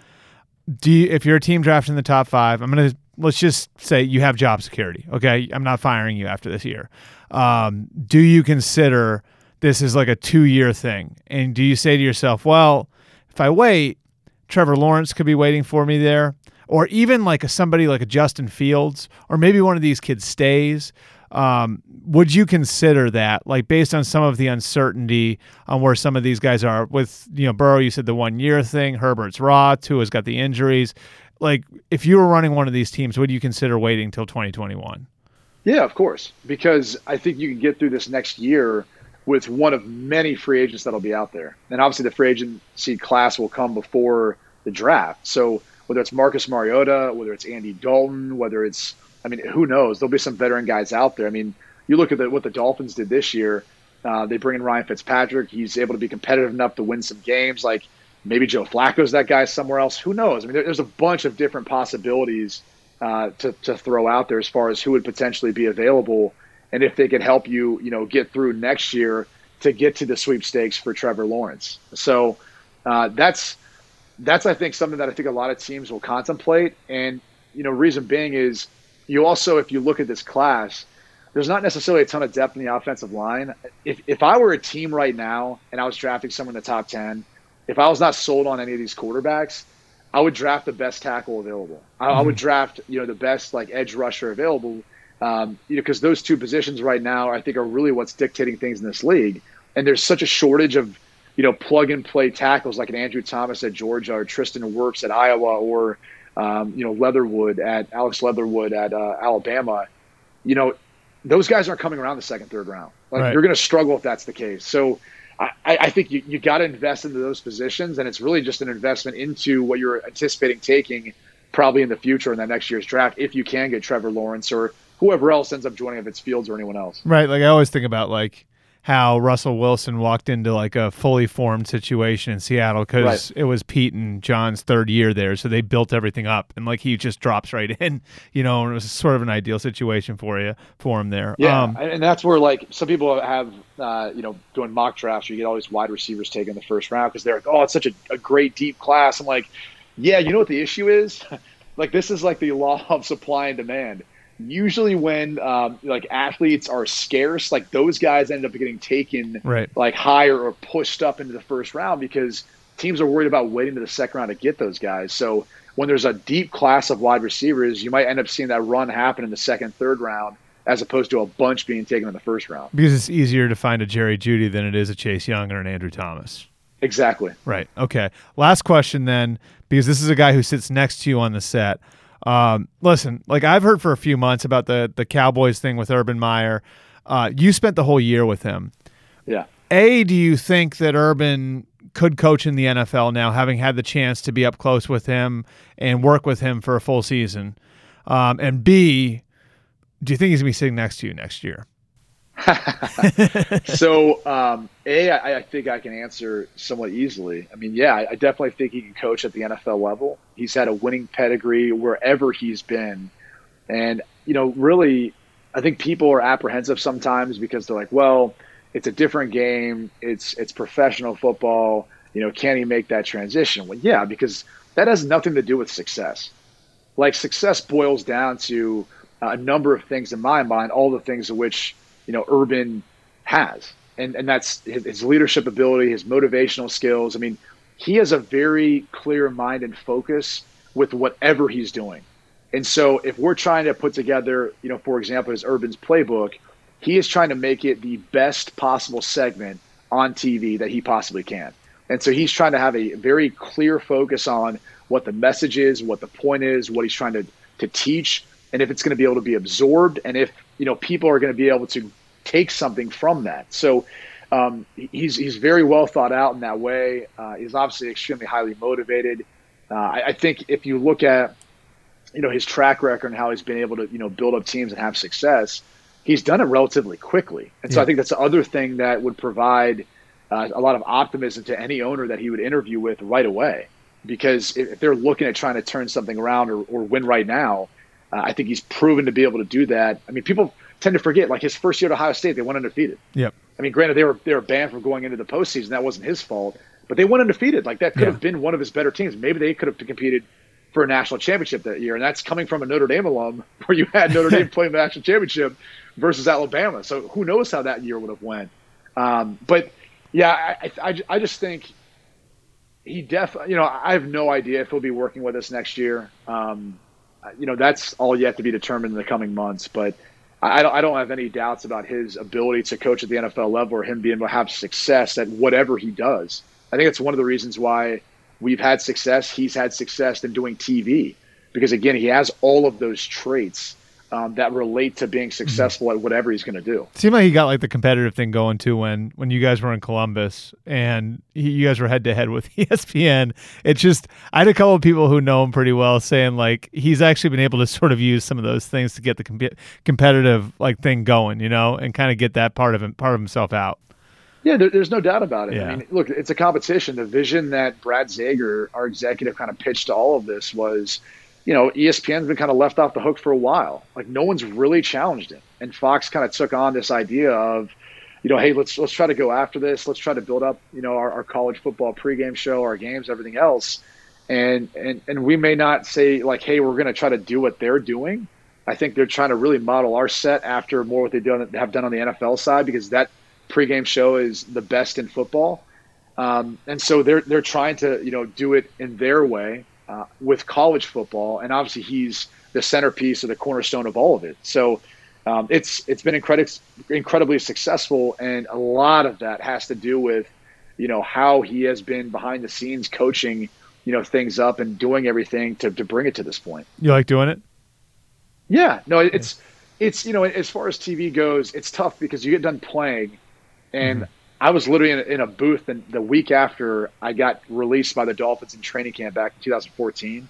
do you, if you're a team drafting the top five, I'm going to, let's just say you have job security. Okay. I'm not firing you after this year. Um, do you consider this is like a two-year thing? And do you say to yourself, well, if I wait, Trevor Lawrence could be waiting for me there, or even like a, somebody like a Justin Fields, or maybe one of these kids stays. Um, would you consider that, like based on some of the uncertainty on where some of these guys are with, you know, Burrow, you said the one-year thing, Herbert's raw, Tua's got the injuries. Like if you were running one of these teams, would you consider waiting till twenty twenty-one? Yeah, of course, because I think you can get through this next year with one of many free agents that'll be out there. And obviously the free agency class will come before the draft. So whether it's Marcus Mariota, whether it's Andy Dalton, whether it's, I mean, who knows? There'll be some veteran guys out there. I mean, you look at the, what the Dolphins did this year. Uh, they bring in Ryan Fitzpatrick. He's able to be competitive enough to win some games. Like maybe Joe Flacco's that guy somewhere else. Who knows? I mean, there, there's a bunch of different possibilities uh, to, to throw out there as far as who would potentially be available. And if they could help you, you know, get through next year to get to the sweepstakes for Trevor Lawrence. So uh, that's, that's, I think, something that I think a lot of teams will contemplate. And, you know, reason being is you also, if you look at this class, there's not necessarily a ton of depth in the offensive line. If, if I were a team right now and I was drafting someone in the top ten, if I was not sold on any of these quarterbacks, I would draft the best tackle available. I, mm-hmm. I would draft, you know, the best like edge rusher available. Um, you know, because those two positions right now, I think, are really what's dictating things in this league. And there's such a shortage of, you know, plug and play tackles like an Andrew Thomas at Georgia, or Tristan Wirfs at Iowa, or um, you know, Leatherwood at Alex Leatherwood at uh, Alabama. You know, those guys aren't coming around the second, third round. Like right. You're going to struggle if that's the case. So I, I think you you got to invest into those positions, and it's really just an investment into what you're anticipating taking probably in the future in that next year's draft, if you can get Trevor Lawrence or whoever else ends up joining, if it's Fields or anyone else. Right. Like I always think about like how Russell Wilson walked into like a fully formed situation in Seattle because right. it was Pete and John's third year there. So they built everything up and like he just drops right in, you know, and it was sort of an ideal situation for you, for him there. Yeah. Um, and that's where like some people have, uh, you know, doing mock drafts, you get all these wide receivers taken in the first round because they're like, oh, it's such a, a great deep class. I'm like, yeah, you know what the issue is? Like this is like the law of supply and demand. Usually when um, like athletes are scarce, like those guys end up getting taken right. like higher or pushed up into the first round because teams are worried about waiting to the second round to get those guys. So when there's a deep class of wide receivers, you might end up seeing that run happen in the second, third round as opposed to a bunch being taken in the first round. Because it's easier to find a Jerry Jeudy than it is a Chase Young or an Andrew Thomas. Exactly. Right. Okay. Last question then, because this is a guy who sits next to you on the set. Um, listen, like I've heard for a few months about the the Cowboys thing with Urban Meyer. Uh, you spent the whole year with him. Yeah. A, do you think that Urban could coach in the N F L now, having had the chance to be up close with him and work with him for a full season? Um, and B, do you think he's going to be sitting next to you next year? so, um, A, I, I think I can answer somewhat easily. I mean, yeah, I, I definitely think he can coach at the N F L level. He's had a winning pedigree wherever he's been. And, you know, really, I think people are apprehensive sometimes because they're like, well, it's a different game. It's it's professional football. You know, can he make that transition? Well, yeah, because that has nothing to do with success. Like, success boils down to a number of things in my mind, all the things of which – you know, Urban has. And and that's his, his leadership ability, his motivational skills. I mean, he has a very clear mind and focus with whatever he's doing. And so if we're trying to put together, you know, for example, his Urban's playbook, he is trying to make it the best possible segment on T V that he possibly can. And so he's trying to have a very clear focus on what the message is, what the point is, what he's trying to, to teach, and if it's going to be able to be absorbed, and if, you know, people are going to be able to take something from that. So um, he's he's very well thought out in that way. Uh, he's obviously extremely highly motivated. Uh, I, I think if you look at, you know, his track record and how he's been able to, you know, build up teams and have success, he's done it relatively quickly. And so yeah. I think that's the other thing that would provide uh, a lot of optimism to any owner that he would interview with right away. Because if they're looking at trying to turn something around or, or win right now, uh, I think he's proven to be able to do that. I mean, people tend to forget, like his first year at Ohio State, they went undefeated. Yep. I mean, granted, they were they were banned from going into the postseason. That wasn't his fault. But they went undefeated. Like, that could yeah. have been one of his better teams. Maybe they could have competed for a national championship that year. And that's coming from a Notre Dame alum where you had Notre Dame playing the national championship versus Alabama. So who knows how that year would have went. Um, but, yeah, I, I, I just think he definitely – you know, I have no idea if he'll be working with us next year. Um, you know, that's all yet to be determined in the coming months. But I don't, I don't have any doubts about his ability to coach at the N F L level or him being able to have success at whatever he does. I think it's one of the reasons why we've had success. He's had success in doing T V because, again, he has all of those traits um, that relate to being successful at whatever he's going to do. It seemed like he got like the competitive thing going too when when you guys were in Columbus and he, you guys were head to head with E S P N. It's just I had a couple of people who know him pretty well saying like he's actually been able to sort of use some of those things to get the com- competitive like thing going, you know, and kind of get that part of him, part of himself out. Yeah, there, there's no doubt about it. Yeah. I mean, look, it's a competition. The vision that Brad Zager, our executive, kind of pitched to all of this was, you know, E S P N's been kind of left off the hook for a while. Like, no one's really challenged it. And Fox kind of took on this idea of, you know, hey, let's let's try to go after this. Let's try to build up, you know, our, our college football pregame show, our games, everything else. And, and, and we may not say, like, hey, we're going to try to do what they're doing. I think they're trying to really model our set after more what they do, have done on the N F L side, because that pregame show is the best in football. Um, and so they're they're trying to, you know, do it in their way uh, with college football. And obviously he's the centerpiece or the cornerstone of all of it. So um, it's it's been incredi- incredibly successful. And a lot of that has to do with, you know, how he has been behind the scenes coaching, you know, things up and doing everything to, to bring it to this point. You like doing it? Yeah, no, it's, it's, you know, as far as T V goes, it's tough because you get done playing. And mm-hmm. I was literally in a, in a booth and the week after I got released by the Dolphins in training camp back in two thousand fourteen.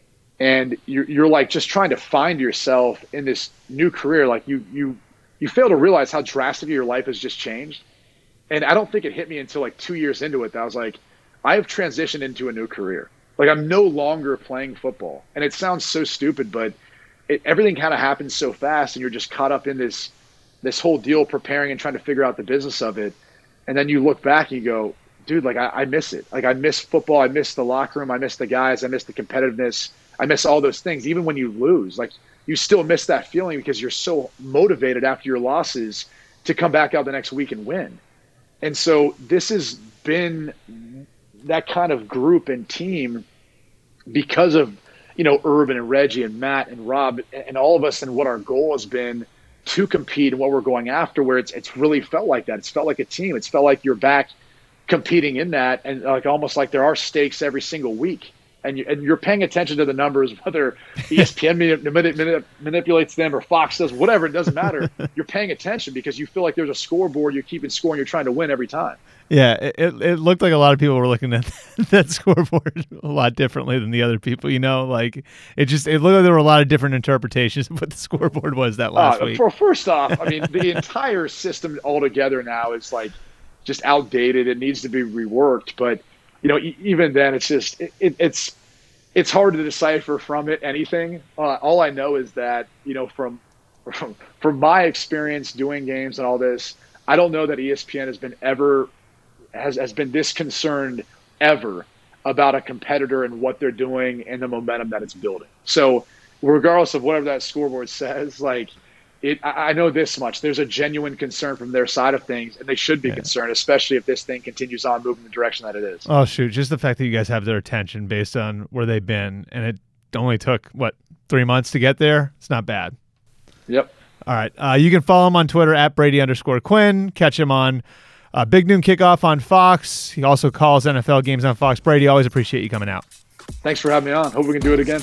And you're, you're like just trying to find yourself in this new career. Like you, you, you fail to realize how drastically your life has just changed. And I don't think it hit me until like two years into it that I was like, I have transitioned into a new career. Like I'm no longer playing football. And it sounds so stupid, but it, everything kind of happens so fast and you're just caught up in this this whole deal, preparing and trying to figure out the business of it. And then you look back and you go, dude, like I, I miss it. Like I miss football. I miss the locker room. I miss the guys. I miss the competitiveness. I miss all those things. Even when you lose, like you still miss that feeling because you're so motivated after your losses to come back out the next week and win. And so this has been that kind of group and team because of, you know, Urban and Reggie and Matt and Rob and all of us and what our goal has been to compete and what we're going after, where it's it's really felt like that. It's felt like a team. It's felt like you're back competing in that, and like almost like there are stakes every single week. And, you, and you're paying attention to the numbers, whether E S P N manip- manip- manipulates them or Fox does, whatever, it doesn't matter. You're paying attention because you feel like there's a scoreboard, you're keeping score, and you're trying to win every time. Yeah, it it looked like a lot of people were looking at that scoreboard a lot differently than the other people, you know? Like, it just, it looked like there were a lot of different interpretations of what the scoreboard was that last uh, week. For, first off, I mean, the entire system altogether now is, like, just outdated. It needs to be reworked. But, you know, e- even then, it's just, it, it, it's it's hard to decipher from it anything. Uh, all I know is that, you know, from, from, from my experience doing games and all this, I don't know that E S P N has been ever – has has been this concerned ever about a competitor and what they're doing and the momentum that it's building. So regardless of whatever that scoreboard says, like it, I know this much, there's a genuine concern from their side of things, and they should be yeah. concerned, especially if this thing continues on moving the direction that it is. Oh shoot. Just the fact that you guys have their attention based on where they've been, and it only took what, three months to get there. It's not bad. Yep. All right. Uh, you can follow him on Twitter at Brady underscore Quinn. Catch him on Uh, Big Noon Kickoff on Fox. He also calls N F L games on Fox. Brady, always appreciate you coming out. Thanks for having me on. Hope we can do it again.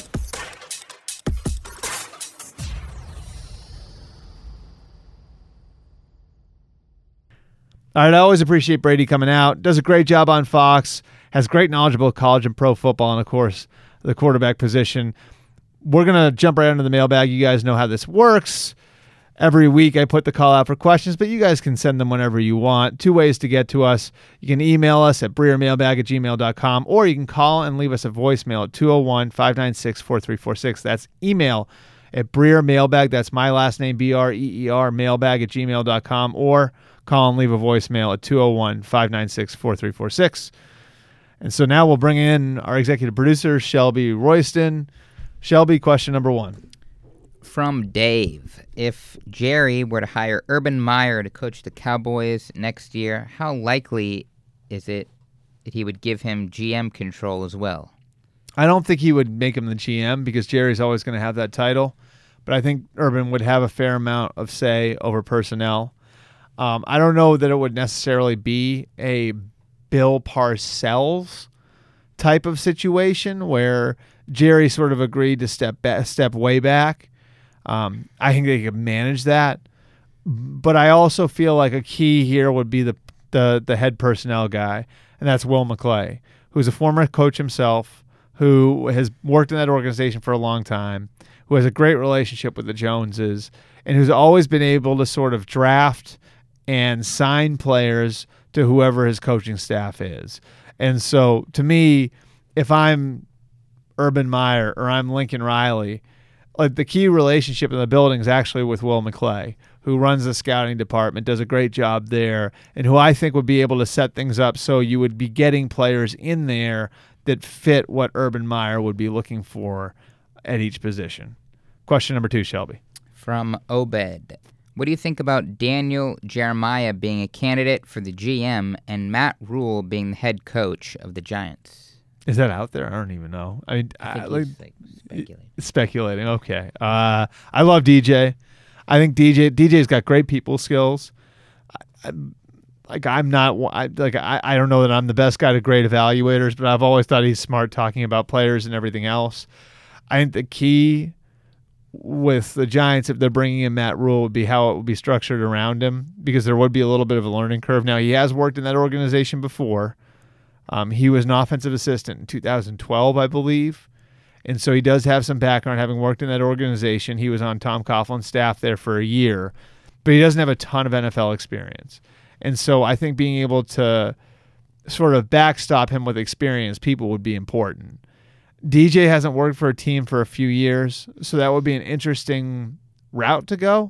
All right, I always appreciate Brady coming out. Does a great job on Fox. Has great knowledge about college and pro football and, of course, the quarterback position. We're going to jump right into the mailbag. You guys know how this works. Every week I put the call out for questions, but you guys can send them whenever you want. Two ways to get to us. You can email us at breermailbag at gmail dot com, or you can call and leave us a voicemail at two oh one, five nine six, four three four six. That's email at breermailbag. That's my last name, B R E E R, mailbag at gmail dot com, or call and leave a voicemail at two oh one, five nine six, four three four six. And so now we'll bring in our executive producer, Shelby Royston. Shelby, question number one. From Dave, if Jerry were to hire Urban Meyer to coach the Cowboys next year, how likely is it that he would give him G M control as well? I don't think he would make him the G M because Jerry's always going to have that title, but I think Urban would have a fair amount of say over personnel. Um, I don't know that it would necessarily be a Bill Parcells type of situation where Jerry sort of agreed to step back, step way back. Um, I think they could manage that, but I also feel like a key here would be the the, the head personnel guy, and that's Will McClay, who's a former coach himself, who has worked in that organization for a long time, who has a great relationship with the Joneses, and who's always been able to sort of draft and sign players to whoever his coaching staff is. And so, to me, if I'm Urban Meyer or I'm Lincoln Riley, like the key relationship in the building is actually with Will McClay, who runs the scouting department, does a great job there, and who I think would be able to set things up so you would be getting players in there that fit what Urban Meyer would be looking for at each position. Question number two, Shelby. From Obed. What do you think about Daniel Jeremiah being a candidate for the G M and Matt Rule being the head coach of the Giants? Is that out there? I don't even know. I mean, I think I, like, like speculating. Speculating. Okay. Uh, I love D J. I think D J D J's got great people skills. I, I, like I'm not I, like I, I don't know that I'm the best guy to grade evaluators, but I've always thought he's smart talking about players and everything else. I think the key with the Giants, if they're bringing in Matt Rule, would be how it would be structured around him, because there would be a little bit of a learning curve. Now, he has worked in that organization before. Um, he was an offensive assistant in two thousand twelve, I believe, and so he does have some background having worked in that organization. He was on Tom Coughlin's staff there for a year, but he doesn't have a ton of N F L experience. And so I think being able to sort of backstop him with experienced people would be important. D J hasn't worked for a team for a few years, so that would be an interesting route to go.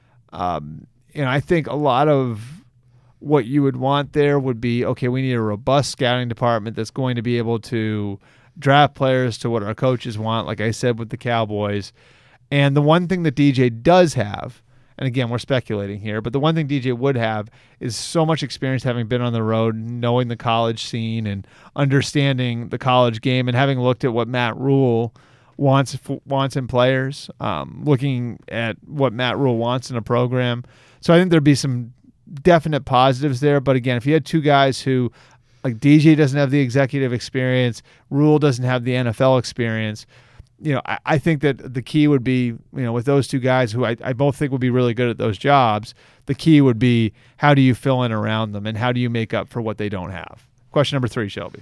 Um, and I think a lot of what you would want there would be, okay, we need a robust scouting department that's going to be able to draft players to what our coaches want, like I said with the Cowboys. And the one thing that D J does have, and again, we're speculating here, but the one thing D J would have is so much experience having been on the road, knowing the college scene and understanding the college game, and having looked at what Matt Rule wants wants in players, um, looking at what Matt Rule wants in a program. So I think there'd be some definite positives there. But again, if you had two guys who, like D J doesn't have the executive experience, Rule doesn't have the N F L experience, you know, I, I think that the key would be, you know, with those two guys who I, I both think would be really good at those jobs, the key would be how do you fill in around them and how do you make up for what they don't have? Question number three, Shelby.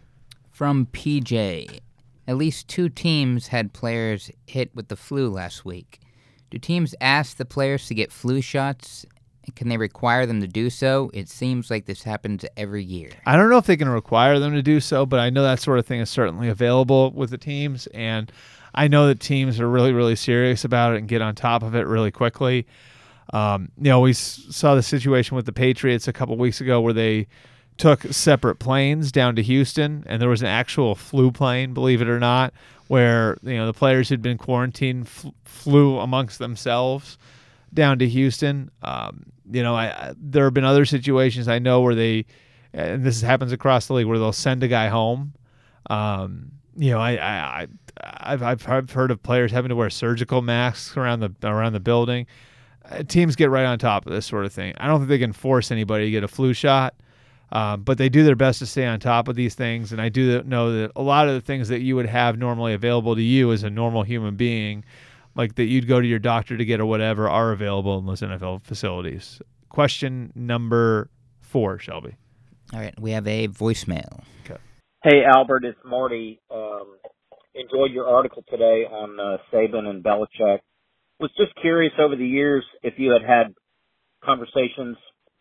From P J. At least two teams had players hit with the flu last week. Do teams ask the players to get flu shots? Can they require them to do so? It seems like this happens every year. I don't know if they can require them to do so, but I know that sort of thing is certainly available with the teams, and I know that teams are really, really serious about it and get on top of it really quickly. Um, you know, we s- saw the situation with the Patriots a couple weeks ago where they took separate planes down to Houston, and there was an actual flu plane, believe it or not, where, you know, the players who'd been quarantined fl- flew amongst themselves down to Houston. Um, you know, I, I there have been other situations I know where they, and this happens across the league, where they'll send a guy home. Um, you know, I, I, I I've I've heard of players having to wear surgical masks around the around the building. Uh, teams get right on top of this sort of thing. I don't think they can force anybody to get a flu shot, um, but they do their best to stay on top of these things. And I do know that a lot of the things that you would have normally available to you as a normal human being, like that you'd go to your doctor to get or whatever, are available in those N F L facilities. Question number four, Shelby. All right, we have a voicemail. Okay. Hey, Albert, it's Marty. Um, enjoyed your article today on uh, Saban and Belichick. was just curious over the years if you had had conversations,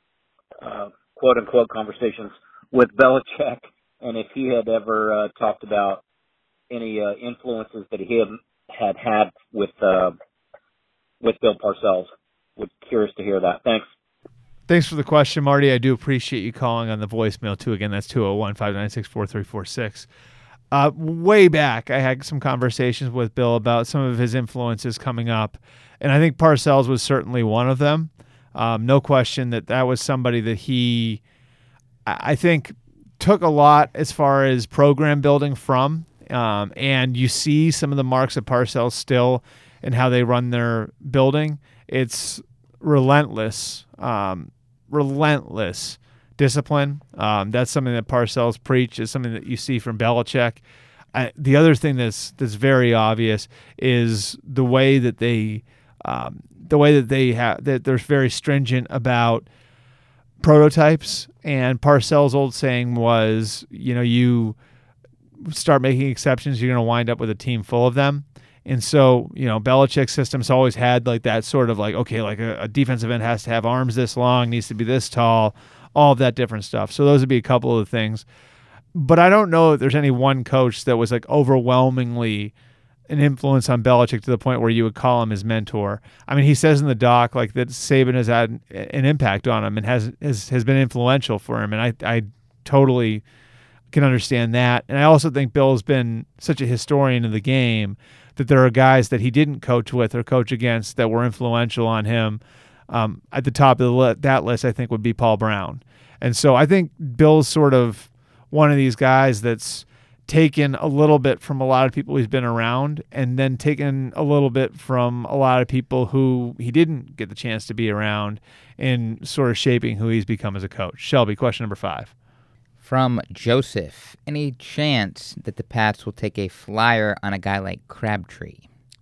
uh, quote unquote conversations with Belichick, and if he had ever uh, talked about any uh, influences that he had had, had with uh, with Bill Parcells. Was curious to hear that. Thanks. Thanks for the question, Marty. I do appreciate you calling on the voicemail, too. Again, that's two oh one, five nine six, four three four six. Uh, way back, I had some conversations with Bill about some of his influences coming up, and I think Parcells was certainly one of them. Um, no question that that was somebody that he, I think, took a lot as far as program building from, um, and you see some of the marks of Parcells still in how they run their building. It's relentless, um, relentless discipline. Um, that's something that Parcells preach. Is something that you see from Belichick. I, the other thing that's that's very obvious is the way that they, um, the way that they have that they're very stringent about prototypes. And Parcells' old saying was, you know, you start making exceptions, you're going to wind up with a team full of them. And so, you know, Belichick's system's always had like that sort of like, okay, like a, a defensive end has to have arms this long, needs to be this tall, all of that different stuff. So those would be a couple of the things. But I don't know if there's any one coach that was like overwhelmingly an influence on Belichick to the point where you would call him his mentor. I mean, he says in the doc like that Saban has had an impact on him and has has, has been influential for him. And I, I totally can understand that. And I also think Bill's been such a historian of the game that there are guys that he didn't coach with or coach against that were influential on him. Um, at the top of the li- that list, I think, would be Paul Brown. And so I think Bill's sort of one of these guys that's taken a little bit from a lot of people he's been around and then taken a little bit from a lot of people who he didn't get the chance to be around in sort of shaping who he's become as a coach. Shelby, question number five. From Joseph, any chance that the Pats will take a flyer on a guy like Crabtree?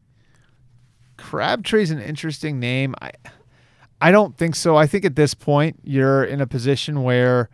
Crabtree's an interesting name. I I don't think so. I think at this point you're in a position where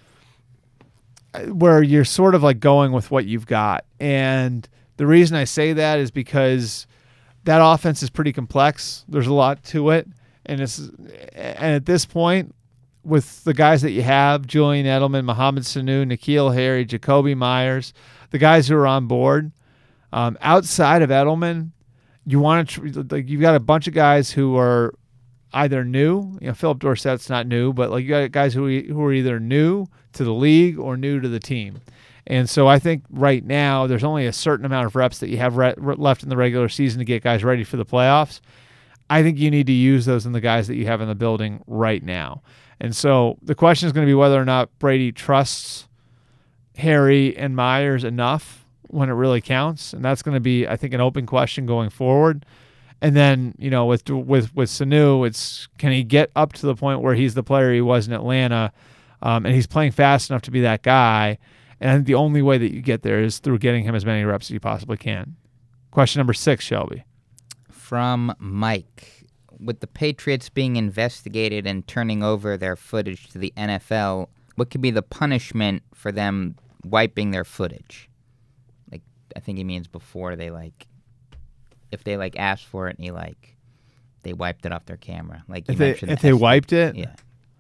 where you're sort of like going with what you've got. And the reason I say that is because that offense is pretty complex. There's a lot to it. And it's and at this point, with the guys that you have, Julian Edelman, Mohamed Sanu, N'Keal Harry, Jacoby Myers, the guys who are on board, um, outside of Edelman, you want to like you've got a bunch of guys who are either new. You know, Philip Dorsett's not new, but like you got guys who who are either new to the league or new to the team. And so I think right now there's only a certain amount of reps that you have re- left in the regular season to get guys ready for the playoffs. I think you need to use those in the guys that you have in the building right now. And so the question is going to be whether or not Brady trusts Harry and Myers enough when it really counts. And that's going to be, I think, an open question going forward. And then, you know, with with with Sanu, it's can he get up to the point where he's the player he was in Atlanta, um, and he's playing fast enough to be that guy. And I think the only way that you get there is through getting him as many reps as you possibly can. Question number six, Shelby. From Mike. With the Patriots being investigated and turning over their footage to the N F L, what could be the punishment for them wiping their footage? Like, I think he means before they, like, if they, like, asked for it and he, like, they wiped it off their camera. Like you if they, mentioned. If the they wiped it? Yeah.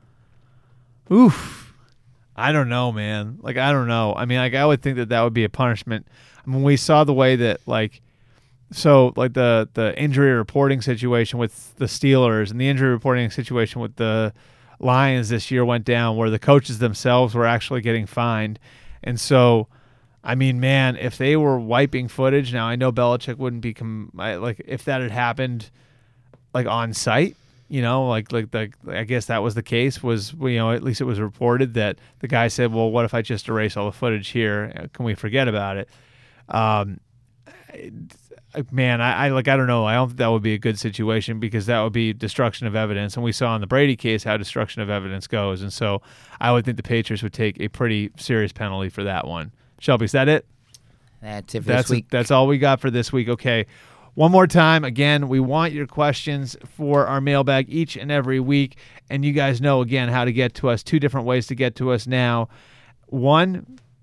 Oof. I don't know, man. Like, I don't know. I mean, like, I would think that that would be a punishment. I mean, we saw the way that, like, So, like the, the injury reporting situation with the Steelers and the injury reporting situation with the Lions this year went down where the coaches themselves were actually getting fined. And so, I mean, man, if they were wiping footage, now I know Belichick wouldn't be, com- like, if that had happened, like, on site, you know, like, like the, I guess that was the case was, you know, at least it was reported that the guy said, well, what if I just erase all the footage here? Can we forget about it? Um, it Man, I, I like I don't know. I don't think that would be a good situation because that would be destruction of evidence, and we saw in the Brady case how destruction of evidence goes. And so, I would think the Patriots would take a pretty serious penalty for that one. Shelby, is that it? That's it for that's this week. That's all we got for this week. Okay, one more time. Again, we want your questions for our mailbag each and every week, and you guys know again how to get to us. Two different ways to get to us now. One,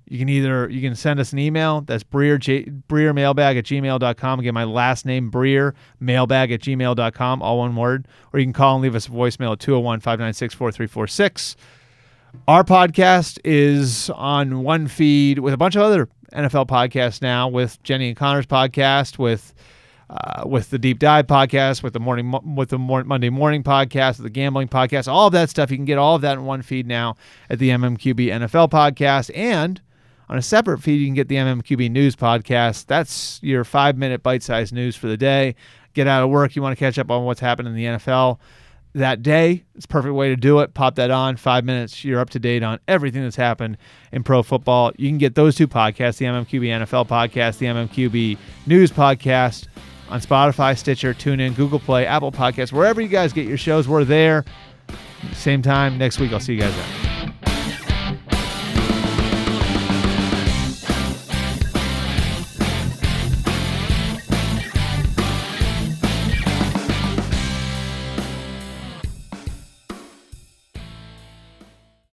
You can either you can send us an email. That's Breer, J, BreerMailbag at gmail dot com. Again, my last name, Breer, mailbag at gmail dot com, all one word. Or you can call and leave us a voicemail at two oh one, five nine six, four three four six. Our podcast is on one feed with a bunch of other N F L podcasts now, with Jenny and Connor's podcast, with uh, with the Deep Dive podcast, with the morning with the mor- Monday Morning podcast, with the Gambling podcast, all of that stuff. You can get all of that in one feed now at the M M Q B N F L podcast, and on a separate feed, you can get the M M Q B News podcast. That's your five-minute bite-sized news for the day. Get out of work, you want to catch up on what's happened in the N F L that day. It's a perfect way to do it. Pop that on, five minutes. You're up to date on everything that's happened in pro football. You can get those two podcasts, the M M Q B N F L podcast, the M M Q B News podcast, on Spotify, Stitcher, TuneIn, Google Play, Apple Podcasts, wherever you guys get your shows. We're there. Same time next week. I'll see you guys then.